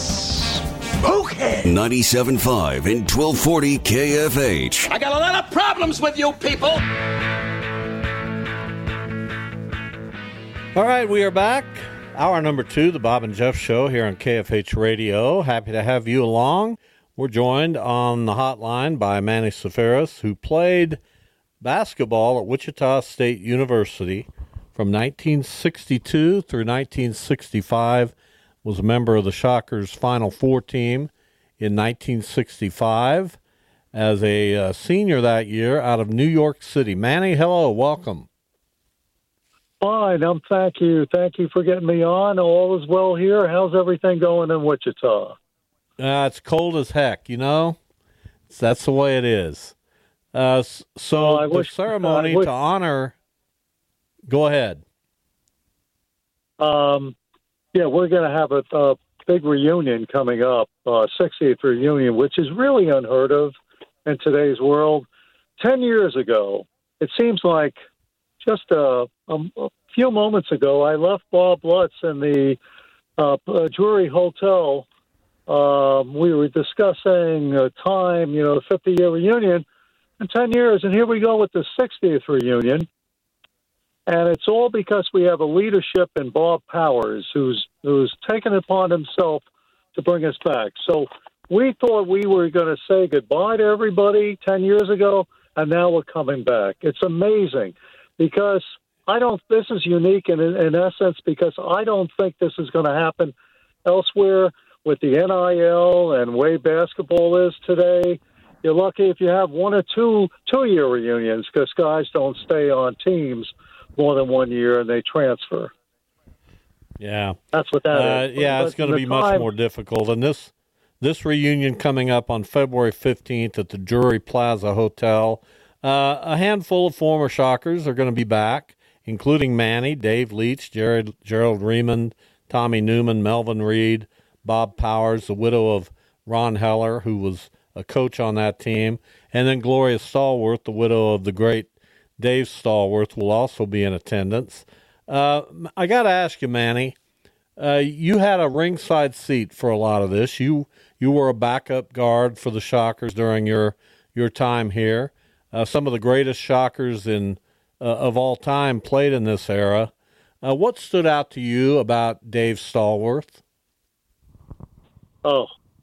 Okay. 97.5 and 1240 KFH. I got a lot of problems with you people. All right, we are back. Hour number 2, the Bob and Jeff Show here on KFH Radio. Happy to have you along. We're joined on the hotline by Manny Safaris, who played basketball at Wichita State University from 1962 through 1965, was a member of the Shockers' Final Four team in 1965 as a senior that year out of New York City. Manny, hello, welcome. Fine, thank you. Thank you for getting me on. All is well here. How's everything going in Wichita? It's cold as heck, That's the way it is. The ceremony to honor... Go ahead. Yeah, we're going to have a big reunion coming up, 60th reunion, which is really unheard of in today's world. 10 years ago, it seems like just a a few moments ago, I left Bob Lutz in the Drury Hotel. We were discussing time, the 50-year reunion, and 10 years, and here we go with the 60th reunion. And it's all because we have a leadership in Bob Powers, who's taken it upon himself to bring us back. So we thought we were going to say goodbye to everybody 10 years ago, and now we're coming back. It's amazing because this is unique in essence because I don't think this is going to happen elsewhere with the NIL and way basketball is today. You're lucky if you have one or two-year reunions because guys don't stay on teams more than 1 year and they transfer. Yeah. That's what that is. Yeah, it's going to be much more difficult. And this reunion coming up on February 15th at the Drury Plaza Hotel, a handful of former Shockers are going to be back, including Manny, Dave Leach, Gerald Raymond, Tommy Newman, Melvin Reed, Bob Powers, the widow of Ron Heller, who was a coach on that team, and then Gloria Stallworth, the widow of the great Dave Stallworth, will also be in attendance. I got to ask you, Manny, you had a ringside seat for a lot of this. You were a backup guard for the Shockers during your time here. Some of the greatest Shockers of all time played in this era. What stood out to you about Dave Stallworth? Oh,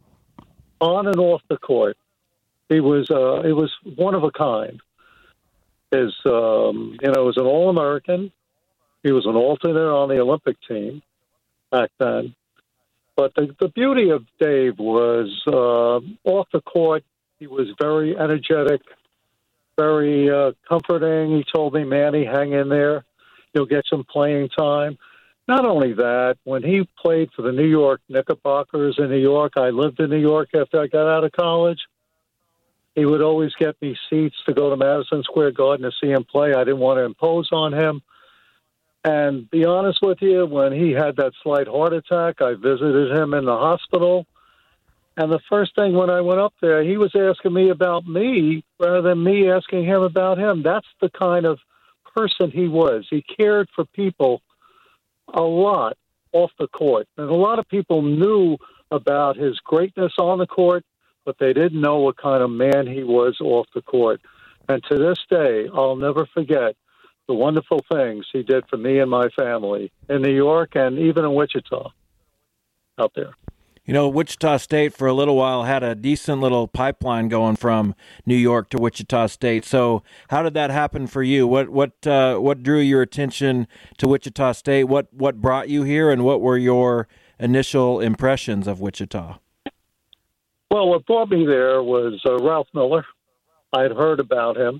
on and off the court, it was one of a kind. He was an All-American. He was an alternate on the Olympic team back then. But the beauty of Dave was off the court, he was very energetic, very comforting. He told me, Manny, hang in there. You'll get some playing time. Not only that, when he played for the New York Knickerbockers in New York, I lived in New York after I got out of college. He would always get me seats to go to Madison Square Garden to see him play. I didn't want to impose on him. And be honest with you, when he had that slight heart attack, I visited him in the hospital. And the first thing when I went up there, he was asking me about me rather than me asking him about him. That's the kind of person he was. He cared for people a lot off the court. And a lot of people knew about his greatness on the court, but they didn't know what kind of man he was off the court. And to this day, I'll never forget the wonderful things he did for me and my family in New York and even in Wichita out there. Wichita State for a little while had a decent little pipeline going from New York to Wichita State. So how did that happen for you? What drew your attention to Wichita State? What brought you here, and what were your initial impressions of Wichita? Well, what brought me there was Ralph Miller. I had heard about him.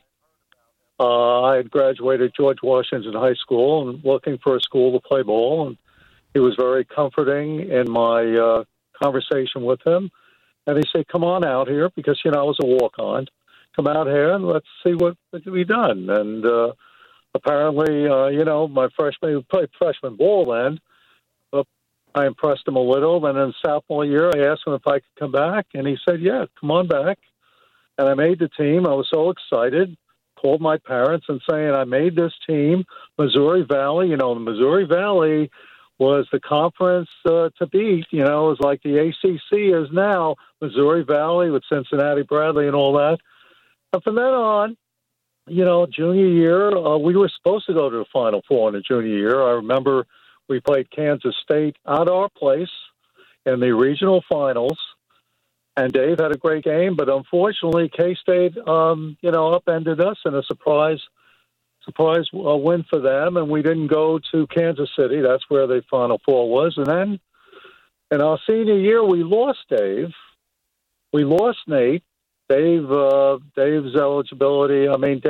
I had graduated George Washington High School and looking for a school to play ball, and he was very comforting in my conversation with him. And he said, come on out here, because, I was a walk-on. Come out here and let's see what can be done. And apparently, my freshman, we played freshman ball then, but I impressed him a little. And then sophomore year, I asked him if I could come back, and he said, yeah, come on back. And I made the team. I was so excited. Called my parents and saying, I made this team, Missouri Valley. The Missouri Valley was the conference to beat. It was like the ACC is now, Missouri Valley with Cincinnati, Bradley, and all that. And from then on, junior year, we were supposed to go to the Final Four in the junior year. I remember we played Kansas State at our place in the regional finals. And Dave had a great game, but unfortunately, K-State, upended us in a surprise win for them, and we didn't go to Kansas City. That's where the Final Four was. And then in our senior year, we lost Dave. We lost Nate. Dave's eligibility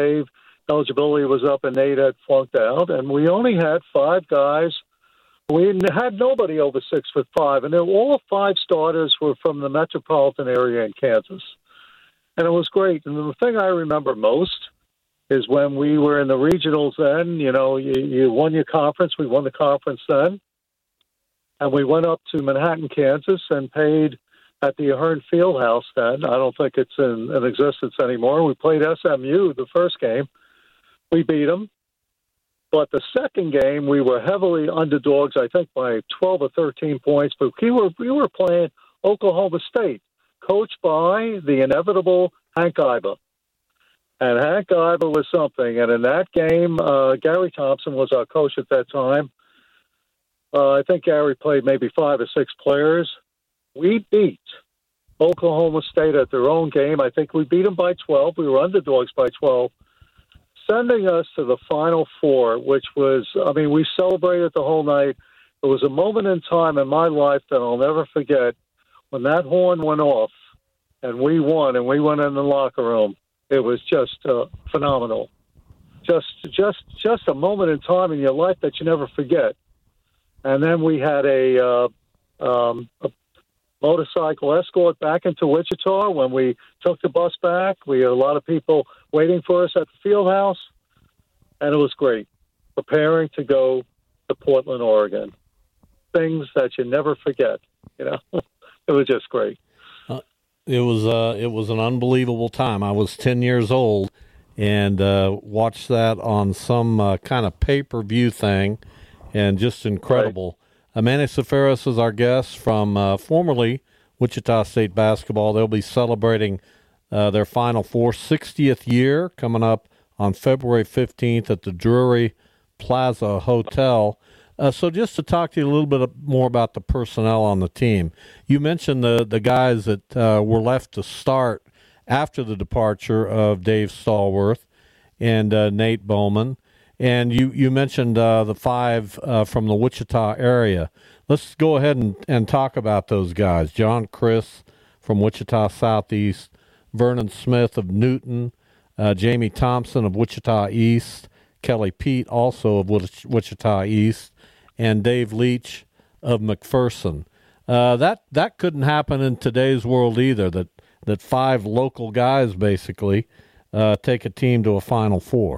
was up, and Nate had flunked out. And we only had 5 guys. We had nobody over 6'5", and all 5 starters were from the metropolitan area in Kansas. And it was great. And the thing I remember most is when we were in the regionals then, you won your conference. We won the conference then. And we went up to Manhattan, Kansas, and paid at the Ahern Fieldhouse then. I don't think it's in existence anymore. We played SMU the first game. We beat them. But the second game, we were heavily underdogs, I think, by 12 or 13 points. But we were playing Oklahoma State, coached by the inevitable Hank Iba. And Hank Iba was something. And in that game, Gary Thompson was our coach at that time. I think Gary played maybe 5 or 6 players. We beat Oklahoma State at their own game. I think we beat them by 12. We were underdogs by 12. Sending us to the Final Four, which was, we celebrated the whole night. It was a moment in time in my life that I'll never forget when that horn went off and we won and we went in the locker room. It was just phenomenal. Just a moment in time in your life that you never forget. And then we had a motorcycle escort back into Wichita. When we took the bus back, we had a lot of people waiting for us at the field house, and it was great. Preparing to go to Portland, Oregon. Things that you never forget, It was just great. It was an unbelievable time. I was 10 years old and watched that on some kind of pay-per-view thing, and just incredible. Right. Manny Safaris is our guest from formerly Wichita State basketball. They'll be celebrating their Final Four 60th year coming up on February 15th at the Drury Plaza Hotel. So just to talk to you a little bit more about the personnel on the team, you mentioned the guys that were left to start after the departure of Dave Stallworth and Nate Bowman. And you mentioned the 5 from the Wichita area. Let's go ahead and talk about those guys. John Chris from Wichita Southeast, Vernon Smith of Newton, Jamie Thompson of Wichita East, Kelly Pete also of Wichita East, and Dave Leach of McPherson. That couldn't happen in today's world either, that 5 local guys basically take a team to a Final Four.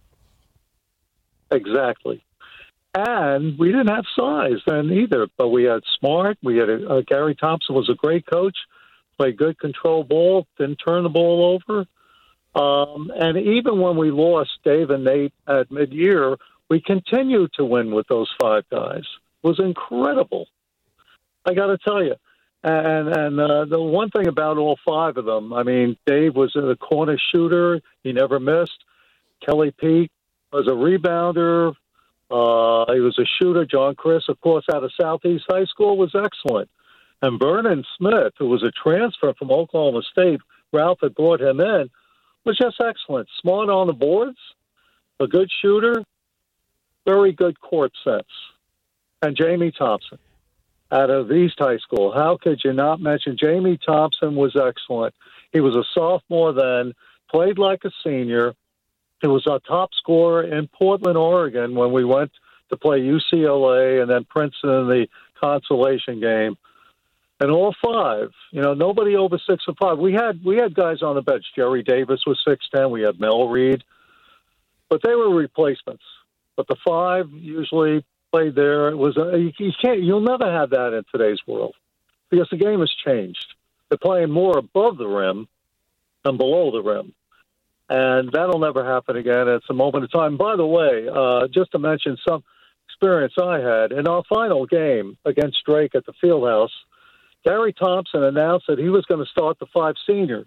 Exactly. And we didn't have size then either, but we had smart. We had Gary Thompson was a great coach, played good control ball, didn't turn the ball over. And even when we lost Dave and Nate at mid-year, we continued to win with those 5 guys. It was incredible. I got to tell you. And the one thing about all 5 of them, Dave was a corner shooter. He never missed. Kelly Pete was a rebounder. He was a shooter. John Chris, of course, out of Southeast High School, was excellent. And Vernon Smith, who was a transfer from Oklahoma State, Ralph had brought him in, was just excellent. Smart on the boards, a good shooter, very good court sense. And Jamie Thompson out of East High School. How could you not mention Jamie Thompson was excellent. He was a sophomore then, played like a senior. He was our top scorer in Portland, Oregon when we went to play UCLA and then Princeton in the consolation game. And all 5, nobody over 6'5". We had guys on the bench. Jerry Davis was 6'10". We had Mel Reed, but they were replacements. But the 5 usually played there. It was you'll never have that in today's world because the game has changed. They're playing more above the rim than below the rim. And that'll never happen again. It's a moment of time. By the way, just to mention some experience I had, in our final game against Drake at the Fieldhouse, Gary Thompson announced that he was going to start the 5 seniors.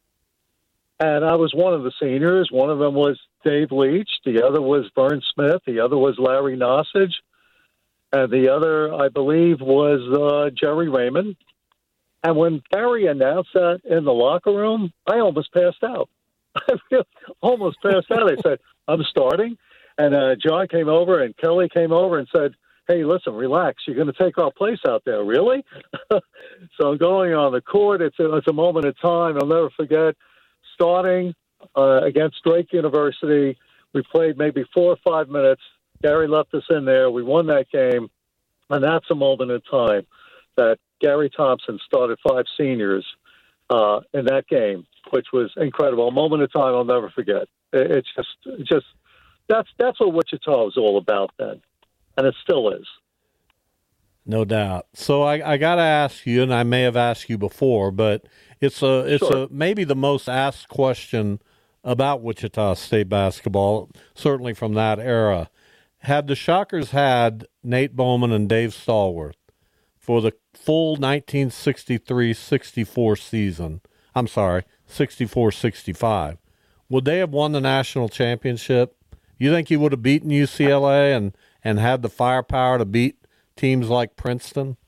And I was one of the seniors. One of them was Dave Leach. The other was Vern Smith. The other was Larry Nosage. And the other, I believe, was Jerry Raymond. And when Gary announced that in the locker room, I almost passed out. I almost passed out. I said, I'm starting. And John came over and Kelly came over and said, hey, listen, relax. You're going to take our place out there. Really? So I'm going on the court. It's a moment of time. I'll never forget starting against Drake University. We played maybe 4 or 5 minutes. Gary left us in there. We won that game. And that's a moment in time that Gary Thompson started 5 seniors in that game, which was incredible. A moment in time I'll never forget. It's just that's what Wichita was all about then. And it still is. No doubt. So I got to ask you, and I may have asked you before, but it's maybe the most asked question about Wichita State basketball, certainly from that era. had the Shockers had Nate Bowman and Dave Stallworth for the full 1963-64 season, 64-65, would they have won the national championship? You think you would have beaten UCLA and had the firepower to beat teams like Princeton?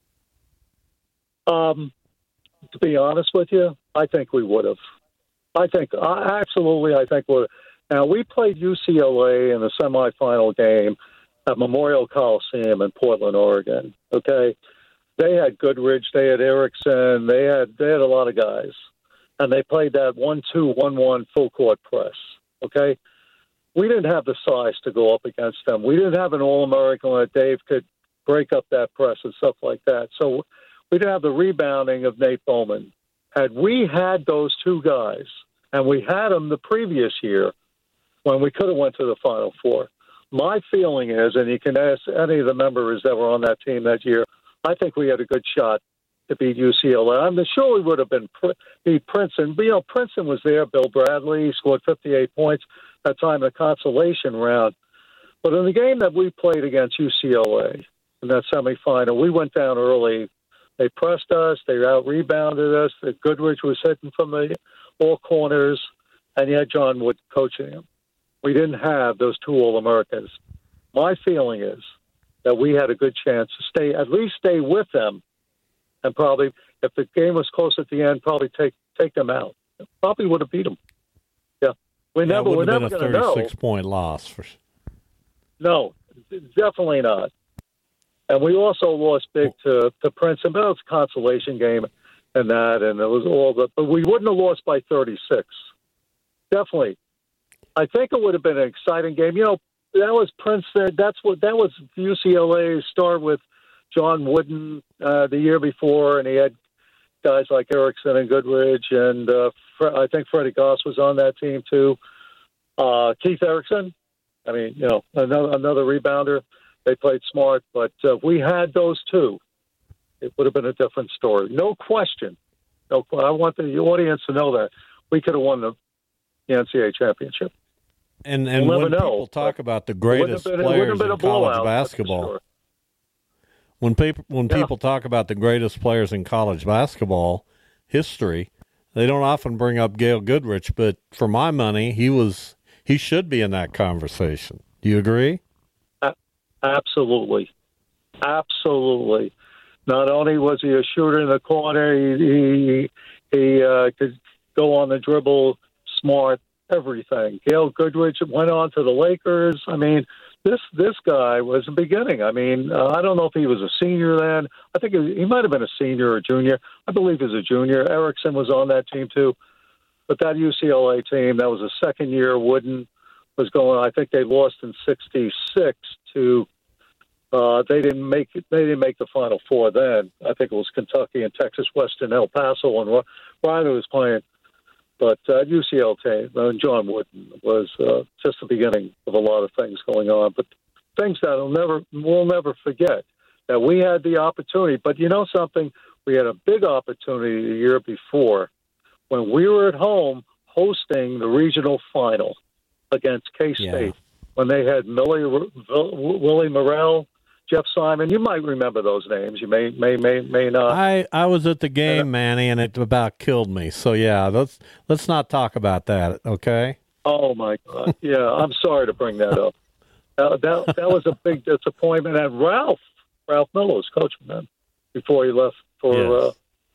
To be honest with you, I think we would have. I think we would have. Now, we played UCLA in the semifinal game at Memorial Coliseum in Portland, Oregon. Okay, they had Goodrich, they had Erickson, they had a lot of guys, and they played that 1-2-1-1 full court press. Okay, we didn't have the size to go up against them. We didn't have an All-American that Dave could break up that press and stuff like that. So we didn't have the rebounding of Nate Bowman. Had we had those two guys, and we had them the previous year when we could have went to the Final Four, my feeling is, and you can ask any of the members that were on that team that year, I think we had a good shot to beat UCLA. I'm sure we would have beat Princeton. But, Princeton was there. Bill Bradley scored 58 points that time in the consolation round. But in the game that we played against UCLA in that semifinal, we went down early. They pressed us. They out-rebounded us. Goodrich was hitting from all corners, and you had John Wood coaching him. We didn't have those two All-Americans. My feeling is that we had a good chance to at least stay with them, and probably, if the game was close at the end, probably take them out. Probably would have beat them. Yeah, we're never going to know. It would have been a 36-point loss. No, definitely not. And we also lost big to Princeton, but it was a consolation game and that, and it was all the. But we wouldn't have lost by 36. Definitely. I think it would have been an exciting game. That was Princeton. That was UCLA start with John Wooden the year before, and he had guys like Erickson and Goodrich, and I think Freddie Goss was on that team too. Keith Erickson, another rebounder. They played smart, but if we had those two, it would have been a different story. No question. I want the audience to know that we could have won the NCAA championship. And when people talk about the greatest players in college basketball, when people talk about the greatest players in college basketball history, they don't often bring up Gail Goodrich, but for my money, he should be in that conversation. Do you agree? Absolutely. Not only was he a shooter in the corner, he could go on the dribble, smart, everything. Gail Goodrich went on to the Lakers. This guy was the beginning. I don't know if he was a senior then. I think he might have been a senior or junior. I believe he was a junior. Erickson was on that team too. But that UCLA team, that was the second year Wooden was going. I think they lost in '66 to. They didn't make the Final Four then. I think it was Kentucky and Texas Western, El Paso, and Ryder was playing. But UCLA, John Wooden was just the beginning of a lot of things going on. But things that we'll never forget, that we had the opportunity. But you know something? We had a big opportunity the year before when we were at home hosting the regional final against K-State, when they had Willie Morrell, Jeff Simon. You might remember those names. You may not. I was at the game, Manny, and it about killed me. So yeah, let's not talk about that, okay? Oh my God! Yeah, I'm sorry to bring that up. That was a big disappointment. And Ralph Miller was coaching then before he left for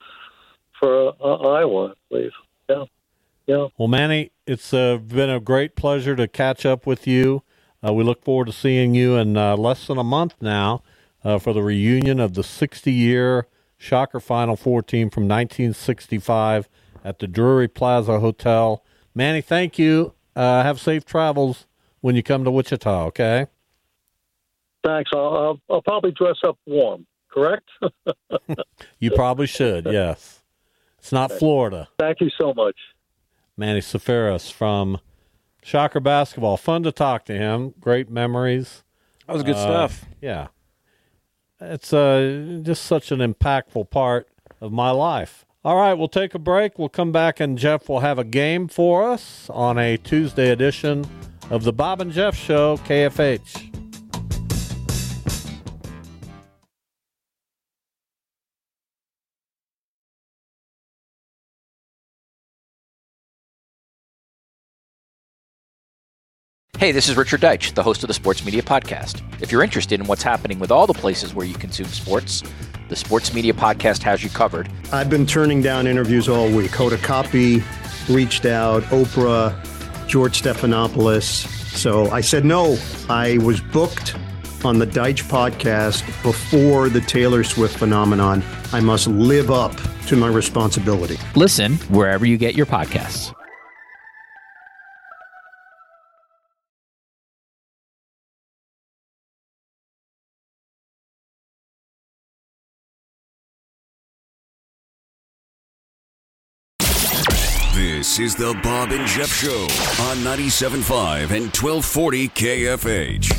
Iowa, I believe. Yeah. Well, Manny, it's been a great pleasure to catch up with you. We look forward to seeing you in less than a month now for the reunion of the 60-year Shocker Final Four team from 1965 at the Drury Plaza Hotel. Manny, thank you. Have safe travels when you come to Wichita, okay? Thanks. I'll probably dress up warm, correct? You probably should, yes. It's not Florida. Thank you so much. Manny Safaris from Shocker Basketball. Fun to talk to him. Great memories. That was good stuff. Yeah. It's just such an impactful part of my life. All right, we'll take a break. We'll come back, and Jeff will have a game for us on a Tuesday edition of the Bob and Jeff Show, KFH. Hey, this is Richard Deitch, the host of the Sports Media Podcast. If you're interested in what's happening with all the places where you consume sports, the Sports Media Podcast has you covered. I've been turning down interviews all week. Hoda Kotb reached out, Oprah, George Stephanopoulos. So I said no. I was booked on the Deitch podcast before the Taylor Swift phenomenon. I must live up to my responsibility. Listen wherever you get your podcasts. This is the Bob and Jeff Show on 97.5 and 1240 KFH.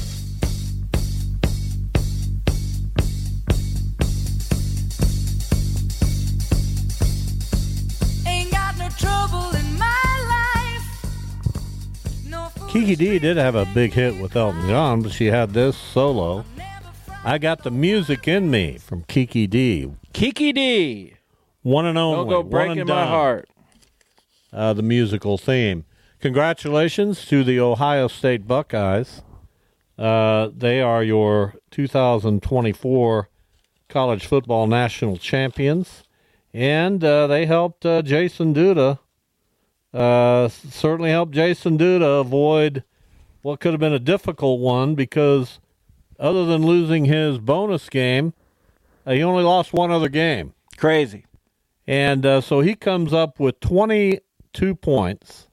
Ain't got no trouble in my life. Kiki D did have a big hit with Elton John, but she had this solo. I Got the Music in Me from Kiki D. Kiki D. One and only. Don't go breaking my heart. The musical theme. Congratulations to the Ohio State Buckeyes. They are your 2024 college football national champions, and they helped Jason Duda. Certainly helped Jason Duda avoid what could have been a difficult one, because other than losing his bonus game, he only lost one other game. Crazy. And so he comes up with 22 points,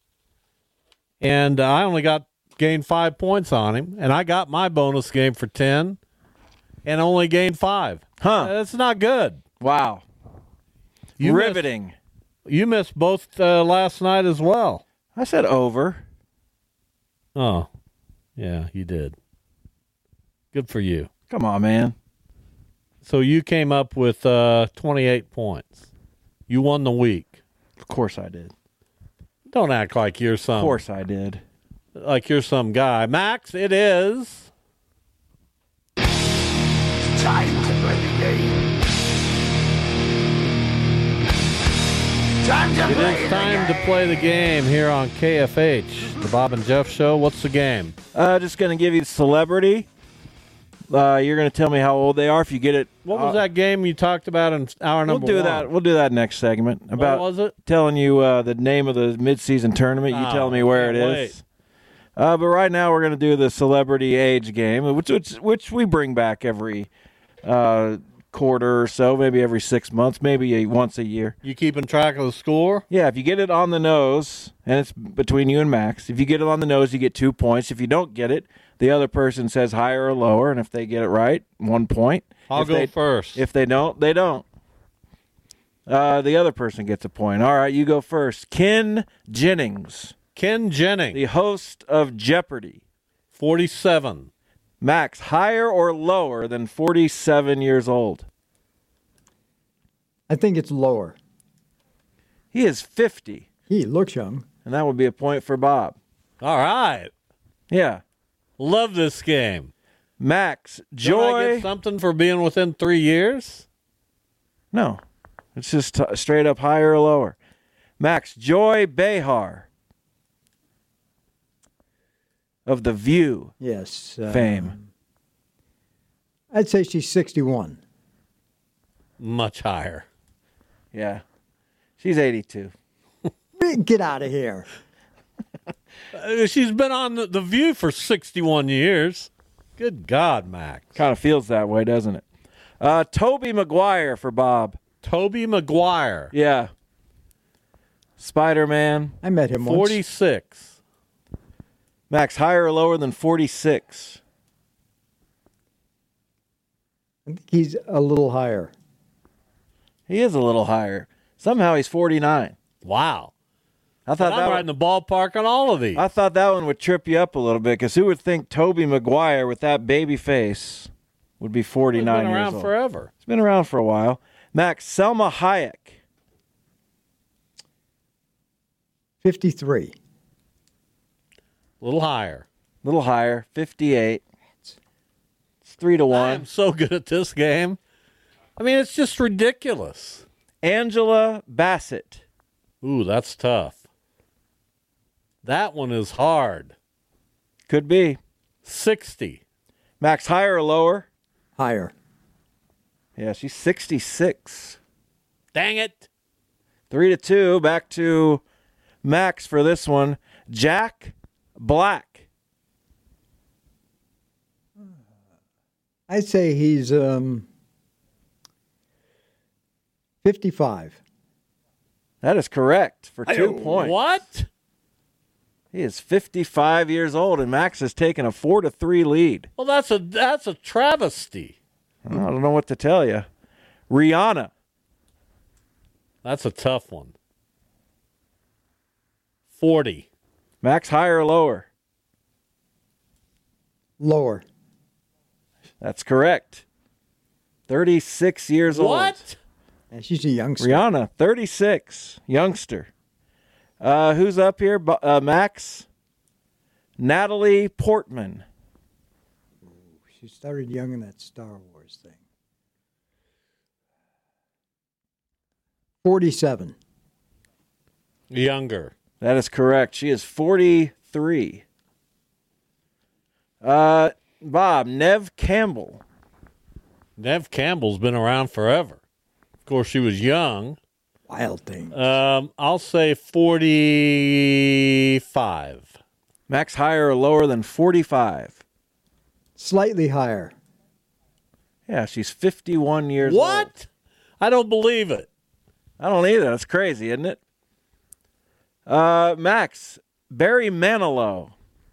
and I only gained 5 points on him, and I got my bonus game for 10 and only gained 5. That's not good. Wow. Riveting. You missed both last night as well. I said over. Oh, yeah, you did. Good for you. Come on, man. So you came up with 28 points. You won the week. Of course I did. Don't act like you're some... Of course I did. Like you're some guy. Max, it is... Time to play the game. It is time to play the game here on KFH, the Bob and Jeff Show. What's the game? Just going to give you celebrity. You're going to tell me how old they are if you get it. What was that game you talked about in hour number one? We'll do that next segment. About what was it? Telling you the name of the midseason tournament. You tell me where it is. But right now we're going to do the celebrity age game, which we bring back every quarter or so, maybe every 6 months, maybe once a year. You keeping track of the score? Yeah, if you get it on the nose, and it's between you and Max, if you get it on the nose, you get 2 points. If you don't get it, the other person says higher or lower, and if they get it right, 1 point. I'll go first. If they don't, they don't. The other person gets a point. All right, you go first. Ken Jennings. Ken Jennings. The host of Jeopardy. 47. Max, higher or lower than 47 years old? I think it's lower. He is 50. He looks young. And that would be a point for Bob. All right. Yeah. Love this game. Max, Joy. Don't I get something for being within 3 years? No. It's just straight up higher or lower. Max, Joy Behar of The View. Yes. Fame. I'd say she's 61. Much higher. Yeah. She's 82. Get out of here. She's been on the View for 61 years. Good God, Max. Kind of feels that way, doesn't it? Tobey Maguire for Bob. Tobey Maguire. Yeah. Spider-Man. I met him 46. Max, higher or lower than 46? I think he's a little higher. He is a little higher. Somehow he's 49. Wow. I thought I'm right in the ballpark on all of these. I thought that one would trip you up a little bit, because who would think Tobey Maguire with that baby face would be 49 years old? He's been around forever. He's been around for a while. Max, Selma Hayek. 53. A little higher. 58. It's 3-1. I'm so good at this game. I mean, it's just ridiculous. Angela Bassett. Ooh, that's tough. That one is hard. Could be. 60. Max, higher or lower? Higher. Yeah, she's 66. Dang it. 3-2. Back to Max for this one. Jack Black. I'd say he's 55. That is correct for 2 points. What? He is 55 years old, and Max has taken a 4-3 lead. Well, that's a travesty. I don't know what to tell you. Rihanna. That's a tough one. 40. Max, higher or lower? Lower. That's correct. 36 years old. What? And she's a youngster. Rihanna, 36, youngster. Who's up here? Max? Natalie Portman. She started young in that Star Wars thing. 47. Younger. That is correct. She is 43. Bob, Neve Campbell. Neve Campbell's been around forever. Of course, she was young. Wild thing. I'll say 45. Max, higher or lower than 45? Slightly higher. Yeah, she's 51 years old. What? I don't believe it. I don't either. That's crazy, isn't it? Max, Barry Manilow.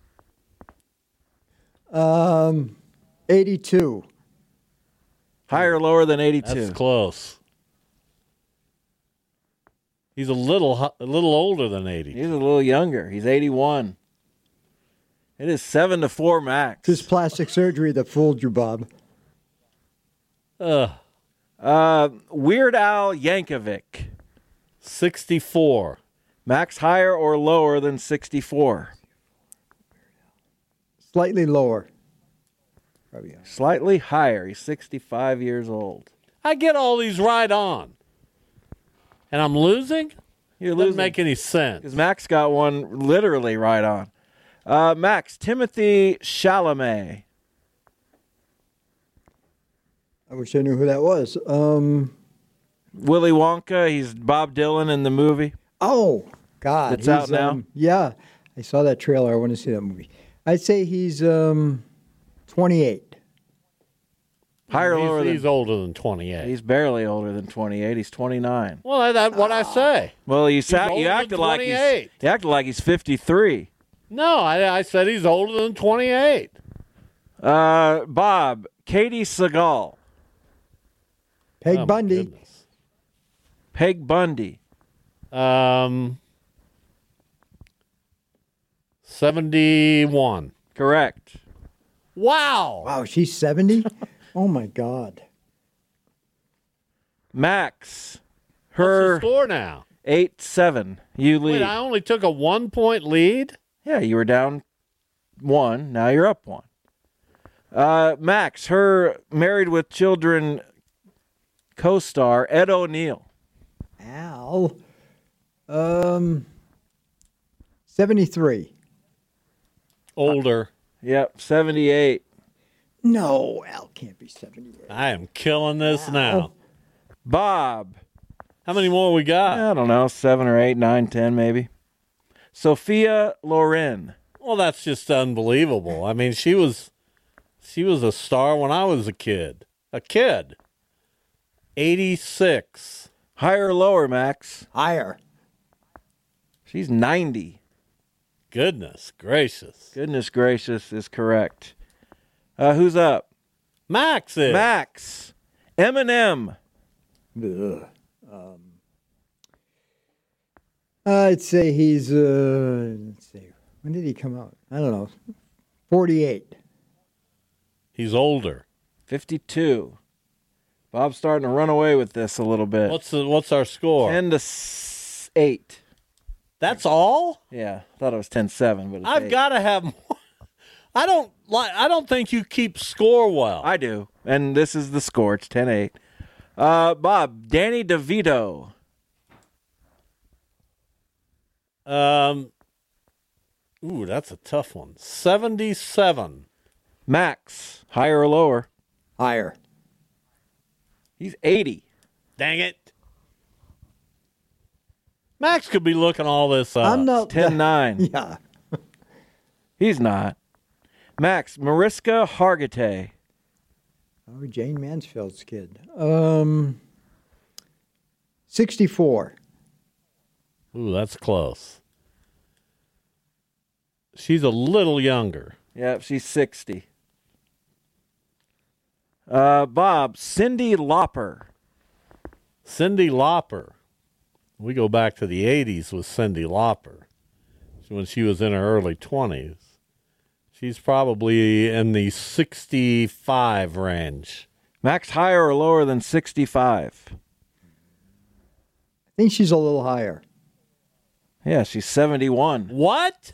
82. Higher or lower than 82? That's close. He's a little older than 80. He's a little younger. He's 81. It is 7-4, Max. This plastic surgery that fooled you, Bob. Weird Al Yankovic. 64. Max, higher or lower than 64? Slightly lower. Slightly higher. He's 65 years old. I get all these right on. And I'm losing? You're Doesn't losing. make any sense. Because Max got one literally right on. Max, Timothy Chalamet. I wish I knew who that was. Willy Wonka. He's Bob Dylan in the movie. Oh, God. It's out now? Yeah. I saw that trailer. I want to see that movie. I'd say he's 28. Higher or lower He's older than 28. He's barely older than 28. He's 29. Well, that's what I say. Well, you older acted than like 28. you acted like he's 53. No, I said he's older than 28. Bob, Katie Seagal. Peg Bundy. Goodness. Peg Bundy. 71. Correct. Wow. Wow, she's 70? Oh, my God. Max. What's the Her score now? 8-7. You lead. Wait, I only took a 1-point lead? Yeah, you were down 1. Now you're up 1. Max, her Married with Children co-star, Ed O'Neill. Al. 73. Older. Yep, 78. No, Al can't be 78. I am killing this now. Bob. How many more we got? I don't know, 7 or 8, 9, 10 maybe. Sophia Loren. Well, that's just unbelievable. I mean, she was a star when I was a kid. 86. Higher or lower, Max? Higher. She's 90. Goodness gracious. Goodness gracious is correct. Who's up? Max is. Max. Eminem. I'd say he's, let's see, when did he come out? I don't know. 48. He's older. 52. Bob's starting to run away with this a little bit. What's our score? 10-8. That's all? Yeah, I thought it was 10-7, but it's I've 8. got to have more. I don't think you keep score well. I do. And this is the score. It's 10-8. Bob, Danny DeVito. 1. Ooh, that's a tough one. 77. Max, higher or lower? Higher. He's 80. Dang it. Max could be looking all this up. I'm not 10-9. Yeah. He's not. Max, Mariska Hargitay. Oh, Jane Mansfield's kid. 64. Ooh, that's close. She's a little younger. Yep, she's 60. Bob, Cyndi Lauper. Cyndi Lauper. We go back to the 80s with Cyndi Lauper when she was in her early 20s. She's probably in the 65 range. Max, higher or lower than 65? I think she's a little higher. Yeah, she's 71. What?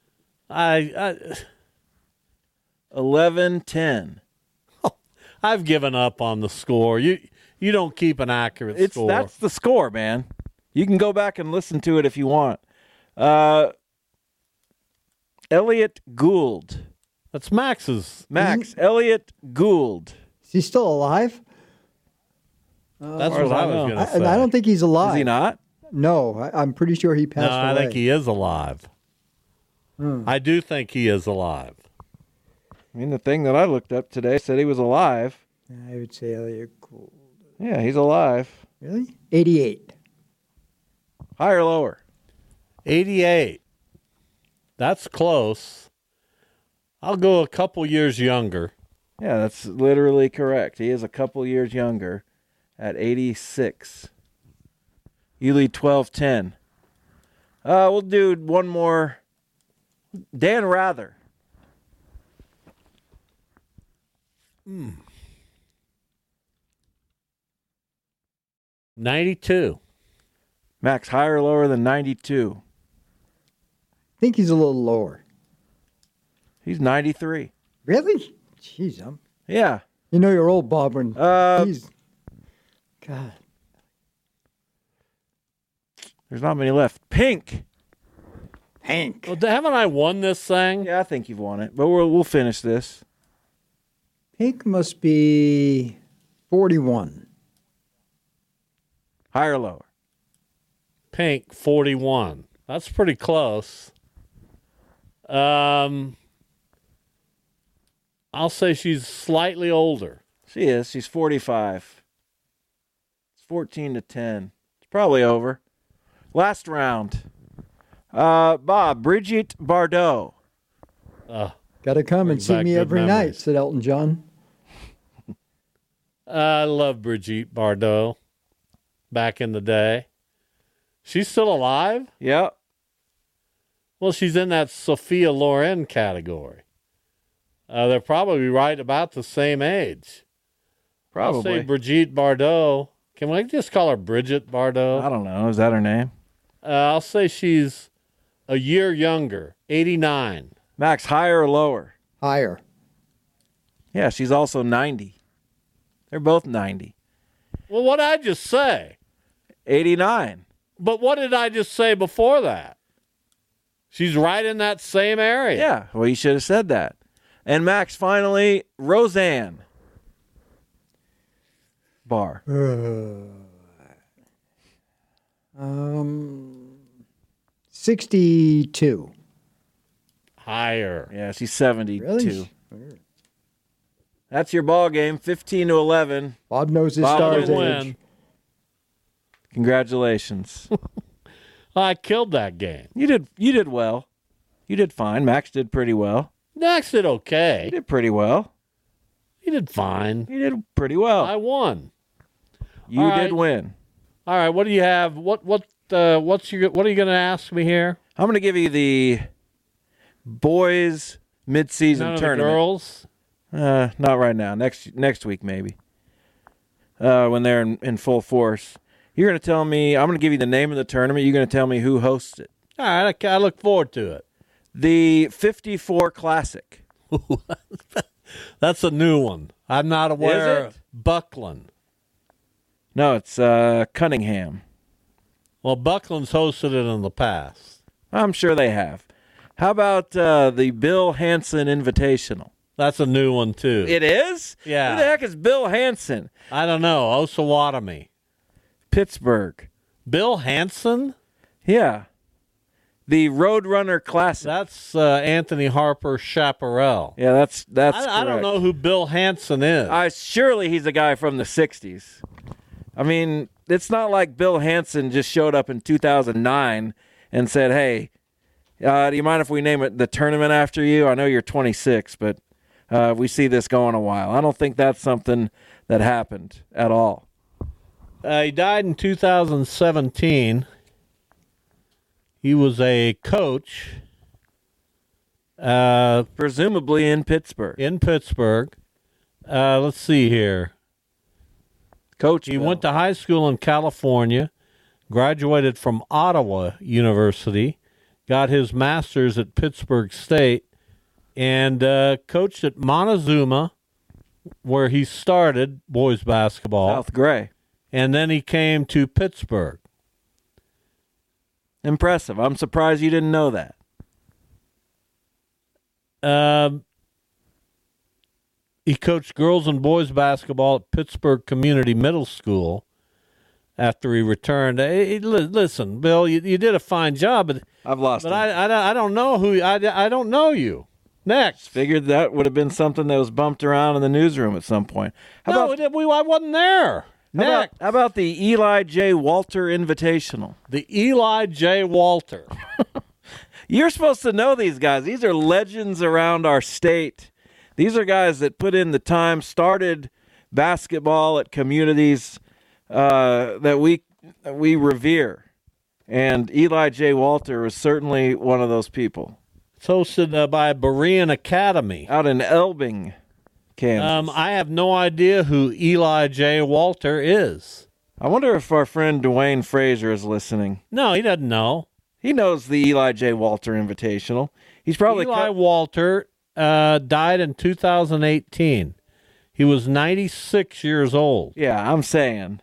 11-10. I've given up on the score. You don't keep an accurate score. That's the score, man. You can go back and listen to it if you want. Elliot Gould. That's Max's. Max, Elliot Gould. Is he still alive? That's what I was going to say. I don't think he's alive. Is he not? No, I'm pretty sure he passed away. I think he is alive. I do think he is alive. I mean, the thing that I looked up today said he was alive. I would say Elliot Gould. Yeah, he's alive. Really? 88. Higher or lower? 88. That's close. I'll go a couple years younger. Yeah, that's literally correct. He is a couple years younger at 86. You lead 12-10. We'll do one more. Dan Rather. 92. Max, higher or lower than 92? I think he's a little lower. He's 93. Really? Jeez, Yeah. You know you're old, Bob, when he's... God. There's not many left. Pink. Hank. Well, haven't I won this thing? Yeah, I think you've won it, but we'll finish this. Pink must be 41. Higher or lower? Pink, 41. That's pretty close. I'll say she's slightly older. She is. She's 45. It's 14-10. It's probably over. Last round. Bob, Brigitte Bardot. Got to come and see me every night, said Elton John. I love Brigitte Bardot back in the day. She's still alive? Yep. Well, she's in that Sophia Loren category. They're probably right about the same age. Probably. I'll say Brigitte Bardot. Can we just call her Bridget Bardot? I don't know. Is that her name? I'll say she's a year younger, 89. Max, higher or lower? Higher. Yeah, she's also 90. They're both 90. Well, what did I just say? 89. But what did I just say before that? She's right in that same area. Yeah, well, you should have said that. And Max, finally, Roseanne Barr. 62. Higher. Yeah, she's 72. Really? That's your ball game, 15-11. Bob knows his star's win. age. Congratulations. I killed that game. You did well. You did fine. Max did pretty well. Max did okay. He did pretty well. He did fine. He did pretty well. I won. You did win. All right, what do you have? What are you going to ask me here? I'm going to give you the boys midseason None of tournament. the girls? Not right now. Next week maybe. When they're in full force. You're going to tell me, I'm going to give you the name of the tournament. You're going to tell me who hosts it. All right, I look forward to it. The 54 Classic. That's a new one. I'm not aware. Is it? Buckland. No, it's Cunningham. Well, Buckland's hosted it in the past. I'm sure they have. How about the Bill Hansen Invitational? That's a new one, too. It is? Yeah. Who the heck is Bill Hansen? I don't know. Osawatomie. Pittsburgh. Bill Hansen? Yeah. The Roadrunner Classic. That's Anthony Harper Chaparral. Yeah, that's I don't know who Bill Hansen is. Surely he's a guy from the 60s. I mean, it's not like Bill Hansen just showed up in 2009 and said, hey, do you mind if we name it the tournament after you? I know you're 26, but we see this going a while. I don't think that's something that happened at all. He died in 2017. He was a coach. Presumably in Pittsburgh. Let's see here. Coach He went to high school in California, graduated from Ottawa University, got his master's at Pittsburgh State, and coached at Montezuma, where he started boys basketball. South Gray. And then he came to Pittsburgh. Impressive. I'm surprised you didn't know that. He coached girls and boys basketball at Pittsburgh Community Middle School after he returned. Hey, listen, Bill, you did a fine job, but I've lost him. I don't know who. I don't know you. Next. Figured that would have been something that was bumped around in the newsroom at some point. I wasn't there. How about the Eli J. Walter Invitational? The Eli J. Walter. You're supposed to know these guys. These are legends around our state. These are guys that put in the time, started basketball at communities that we revere. And Eli J. Walter was certainly one of those people. It's hosted by Berean Academy. Out in Elbing, Kansas. I have no idea who Eli J. Walter is. I wonder if our friend Dwayne Frazier is listening. No, he doesn't know. He knows the Eli J. Walter Invitational. He's probably Eli Walter died in 2018. He was 96 years old. Yeah, I'm saying.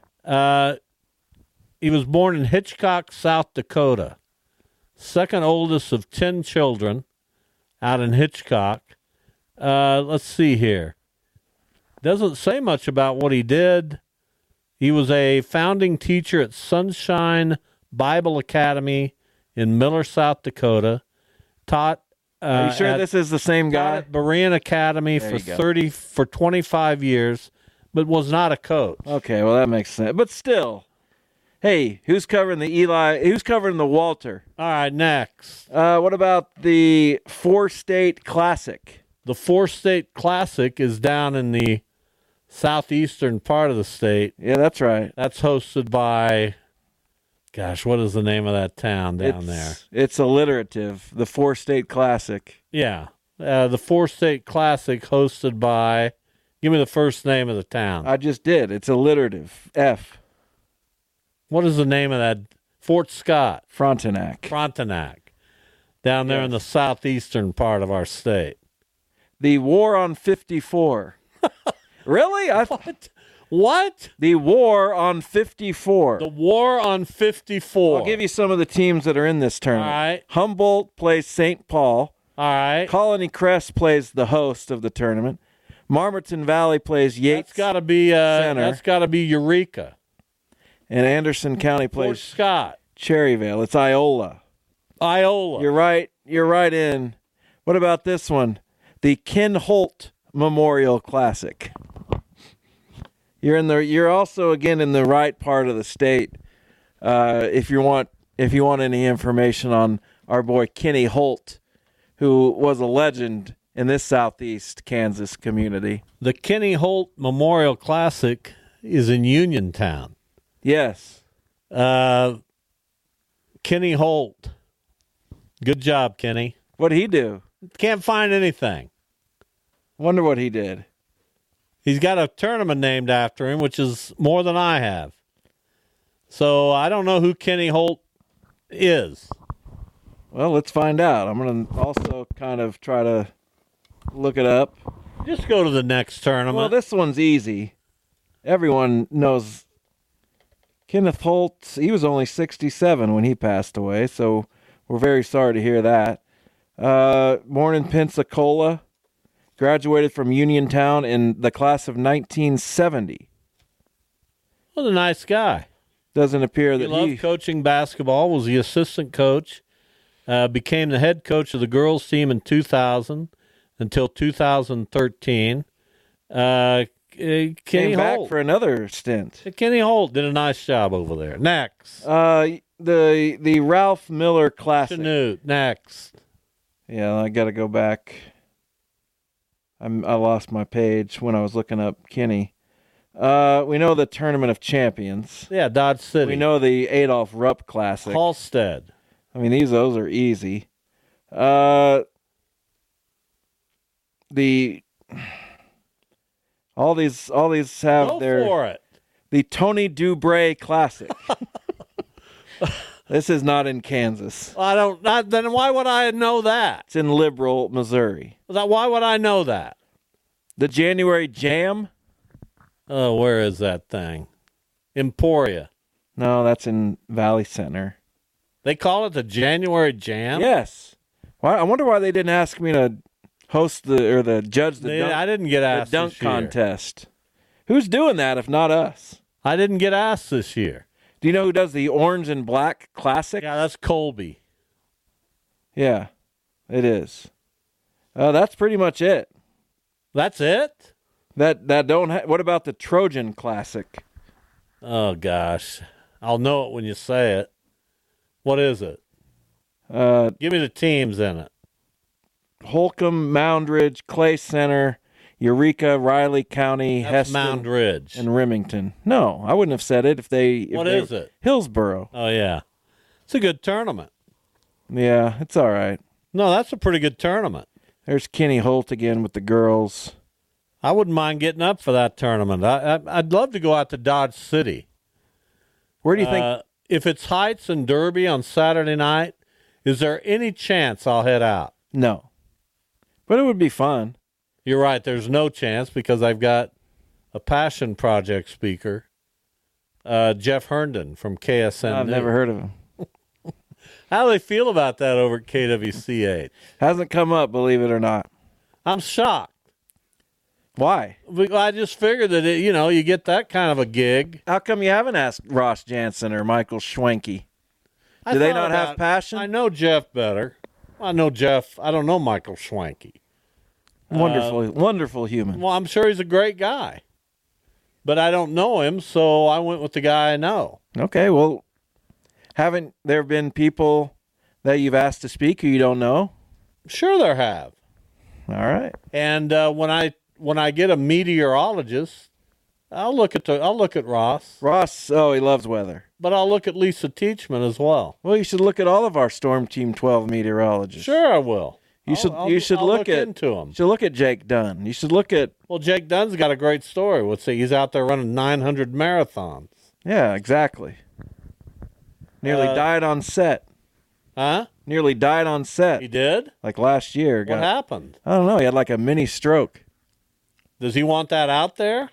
He was born in Hitchcock, South Dakota. Second oldest of 10 children out in Hitchcock. Let's see here. Doesn't say much about what he did. He was a founding teacher at Sunshine Bible Academy in Miller, South Dakota. Taught. Are you sure this is the same guy? At Berean Academy for 25 years, but was not a coach. Okay, well that makes sense. But still, hey, who's covering the Eli? Who's covering the Walter? All right, next. What about the Four-State Classic? The Four-State Classic is down in the southeastern part of the state. Yeah, that's right. That's hosted by, gosh, what is the name of that town down there? It's alliterative, the Four-State Classic. Yeah, the Four-State Classic hosted by, give me the first name of the town. I just did. It's alliterative, F. What is the name of that? Fort Scott. Frontenac. Down there in the southeastern part of our state. The War on 54. Really? What? The War on 54. The War on 54. I'll give you some of the teams that are in this tournament. All right. Humboldt plays St. Paul. All right. Colony Crest plays the host of the tournament. Marmarton Valley plays Yates. That's got to be Eureka. And Anderson County plays Fort Scott. Cherryvale. It's Iola. Iola. You're right in. What about this one? The Ken Holt Memorial Classic. You're also again in the right part of the state. If you want any information on our boy Kenny Holt, who was a legend in this southeast Kansas community. The Kenny Holt Memorial Classic is in Uniontown. Yes. Kenny Holt. Good job, Kenny. What'd he do? Can't find anything. Wonder what he did. He's got a tournament named after him, which is more than I have. So I don't know who Kenny Holt is. Well, let's find out. I'm going to also kind of try to look it up. Just go to the next tournament. Well, this one's easy. Everyone knows Kenneth Holt. He was only 67 when he passed away, so we're very sorry to hear that. Born in Pensacola. Graduated from Uniontown in the class of 1970. What a nice guy. Doesn't appear that he loved coaching basketball, was the assistant coach, became the head coach of the girls' team in 2000 until 2013. Kenny came back Holt. for another stint. Kenny Holt did a nice job over there. Next. The Ralph Miller Classic. Chanute. Next. Yeah, I got to go back. I lost my page when I was looking up Kenny. We know the Tournament of Champions. Yeah, Dodge City. We know the Adolph Rupp Classic. Halstead. I mean, those are easy. All these have Go their for it. The Tony Dubray Classic. This is not in Kansas. Then why would I know that? It's in Liberal, Missouri. Why would I know that? The January Jam? Oh, where is that thing? Emporia. No, that's in Valley Center. They call it the January Jam? Yes. Why? I wonder why they didn't ask me to host judge the dunk, I didn't get asked the dunk this year. contest. Who's doing that if not us? I didn't get asked this year. Do you know who does the Orange and Black Classic? Yeah, that's Colby. Yeah, it is. That's pretty much it. That's it? What about the Trojan Classic? Oh gosh, I'll know it when you say it. What is it? Give me the teams in it. Holcomb, Moundridge, Clay Center, Eureka, Riley County, That's Heston, Moundridge. and Remington. No, I wouldn't have said it if they. What is it? Hillsboro. Oh yeah, it's a good tournament. Yeah, it's all right. No, that's a pretty good tournament. There's Kenny Holt again with the girls. I wouldn't mind getting up for that tournament. I'd love to go out to Dodge City. Where do you think? If it's Heights and Derby on Saturday night, is there any chance I'll head out? No. But it would be fun. You're right. There's no chance because I've got a Passion Project speaker, Jeff Herndon from KSN. I've never heard of him. How do they feel about that over at KWCH? Hasn't come up, believe it or not. I'm shocked. Why? I just figured that, you get that kind of a gig. How come you haven't asked Ross Jansen or Michael Schwenke? Do they not have passion? I know Jeff better. I know Jeff. I don't know Michael Schwenke. Wonderful human. Well, I'm sure he's a great guy. But I don't know him, so I went with the guy I know. Okay, well, haven't there been people that you've asked to speak who you don't know? Sure there have. All right. And when I get a meteorologist, I'll look at Ross. Ross, he loves weather. But I'll look at Lisa Teachman as well. Well, you should look at all of our Storm Team 12 meteorologists. Sure, I will. You should look into them. You should look at Jake Dunn. You should look at. Well, Jake Dunn's got a great story. Let's see, he's out there running 900 marathons. Yeah, exactly. Nearly died on set. Huh? Nearly died on set. He did? Like last year. What happened? I don't know. He had like a mini stroke. Does he want that out there?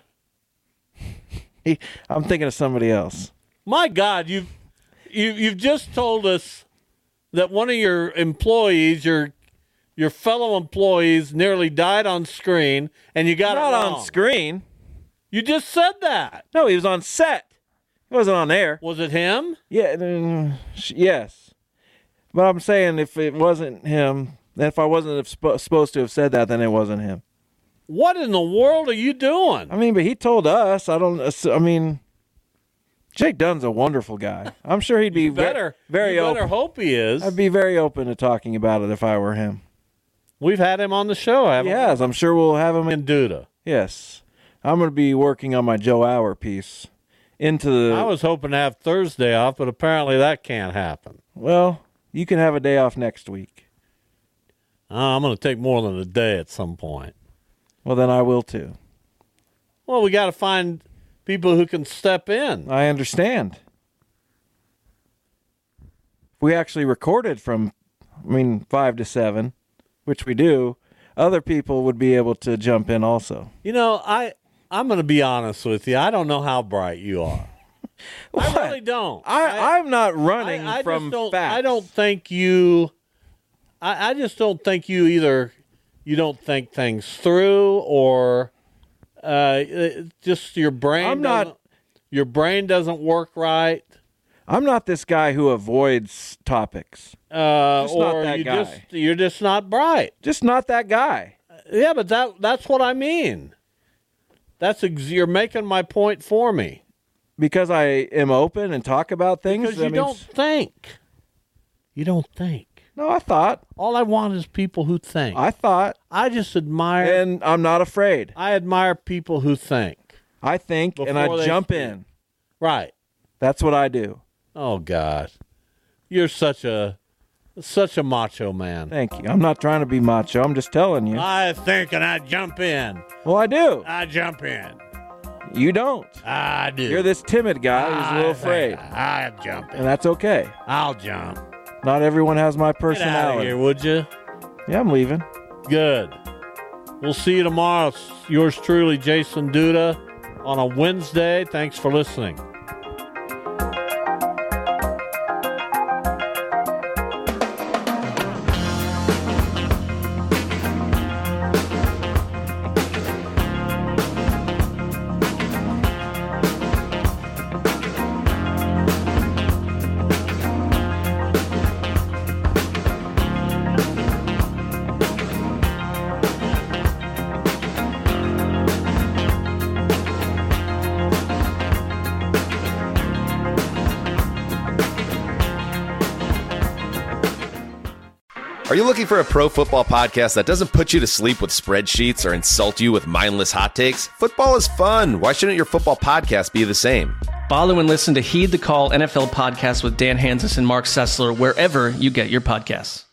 I'm thinking of somebody else. My God, you've just told us that one of your employees, your fellow employees, nearly died on screen, and you got Not it wrong. on screen. You just said that. No, he was on set. He wasn't on air. Was it him? Yeah. Yes. But I'm saying if it wasn't him, if I wasn't supposed to have said that, then it wasn't him. What in the world are you doing? I mean, but he told us. Jake Dunn's a wonderful guy. I'm sure he'd be very you open. better hope he is. I'd be very open to talking about it if I were him. We've had him on the show, haven't we? Yes, I'm sure we'll have him in Duda. Yes. I'm going to be working on my Joe Hour piece. I was hoping to have Thursday off, but apparently that can't happen. Well, you can have a day off next week. I'm going to take more than a day at some point. Well, then I will too. Well, we got to find people who can step in. I understand. We actually recorded from, 5 to 7, which we do. Other people would be able to jump in also. I'm going to be honest with you. I don't know how bright you are. I really don't. I'm not running from facts. I don't think you I just don't think you don't think things through, or just your brain. Your brain doesn't work right. I'm not this guy who avoids topics. You're just not bright. Just not that guy. Yeah, but that's what I mean. You're making my point for me. Because I am open and talk about things. Because you don't think. You don't think. No, I thought. All I want is people who think. I thought. I just admire. And I'm not afraid. I admire people who think. I think, and I jump in. Right. That's what I do. Oh, God. You're such a macho man. Thank you. I'm not trying to be macho. I'm just telling you. I think and I jump in. Well, I do. I jump in. You don't. I do. You're this timid guy who's a little afraid. I jump in. And that's okay. I'll jump. Not everyone has my personality. Get out of here, would you? Yeah, I'm leaving. Good. We'll see you tomorrow. It's yours truly, Jason Duda, on a Wednesday. Thanks for listening. Are you looking for a pro football podcast that doesn't put you to sleep with spreadsheets or insult you with mindless hot takes? Football is fun. Why shouldn't your football podcast be the same? Follow and listen to Heed the Call NFL podcast with Dan Hansis and Mark Sessler wherever you get your podcasts.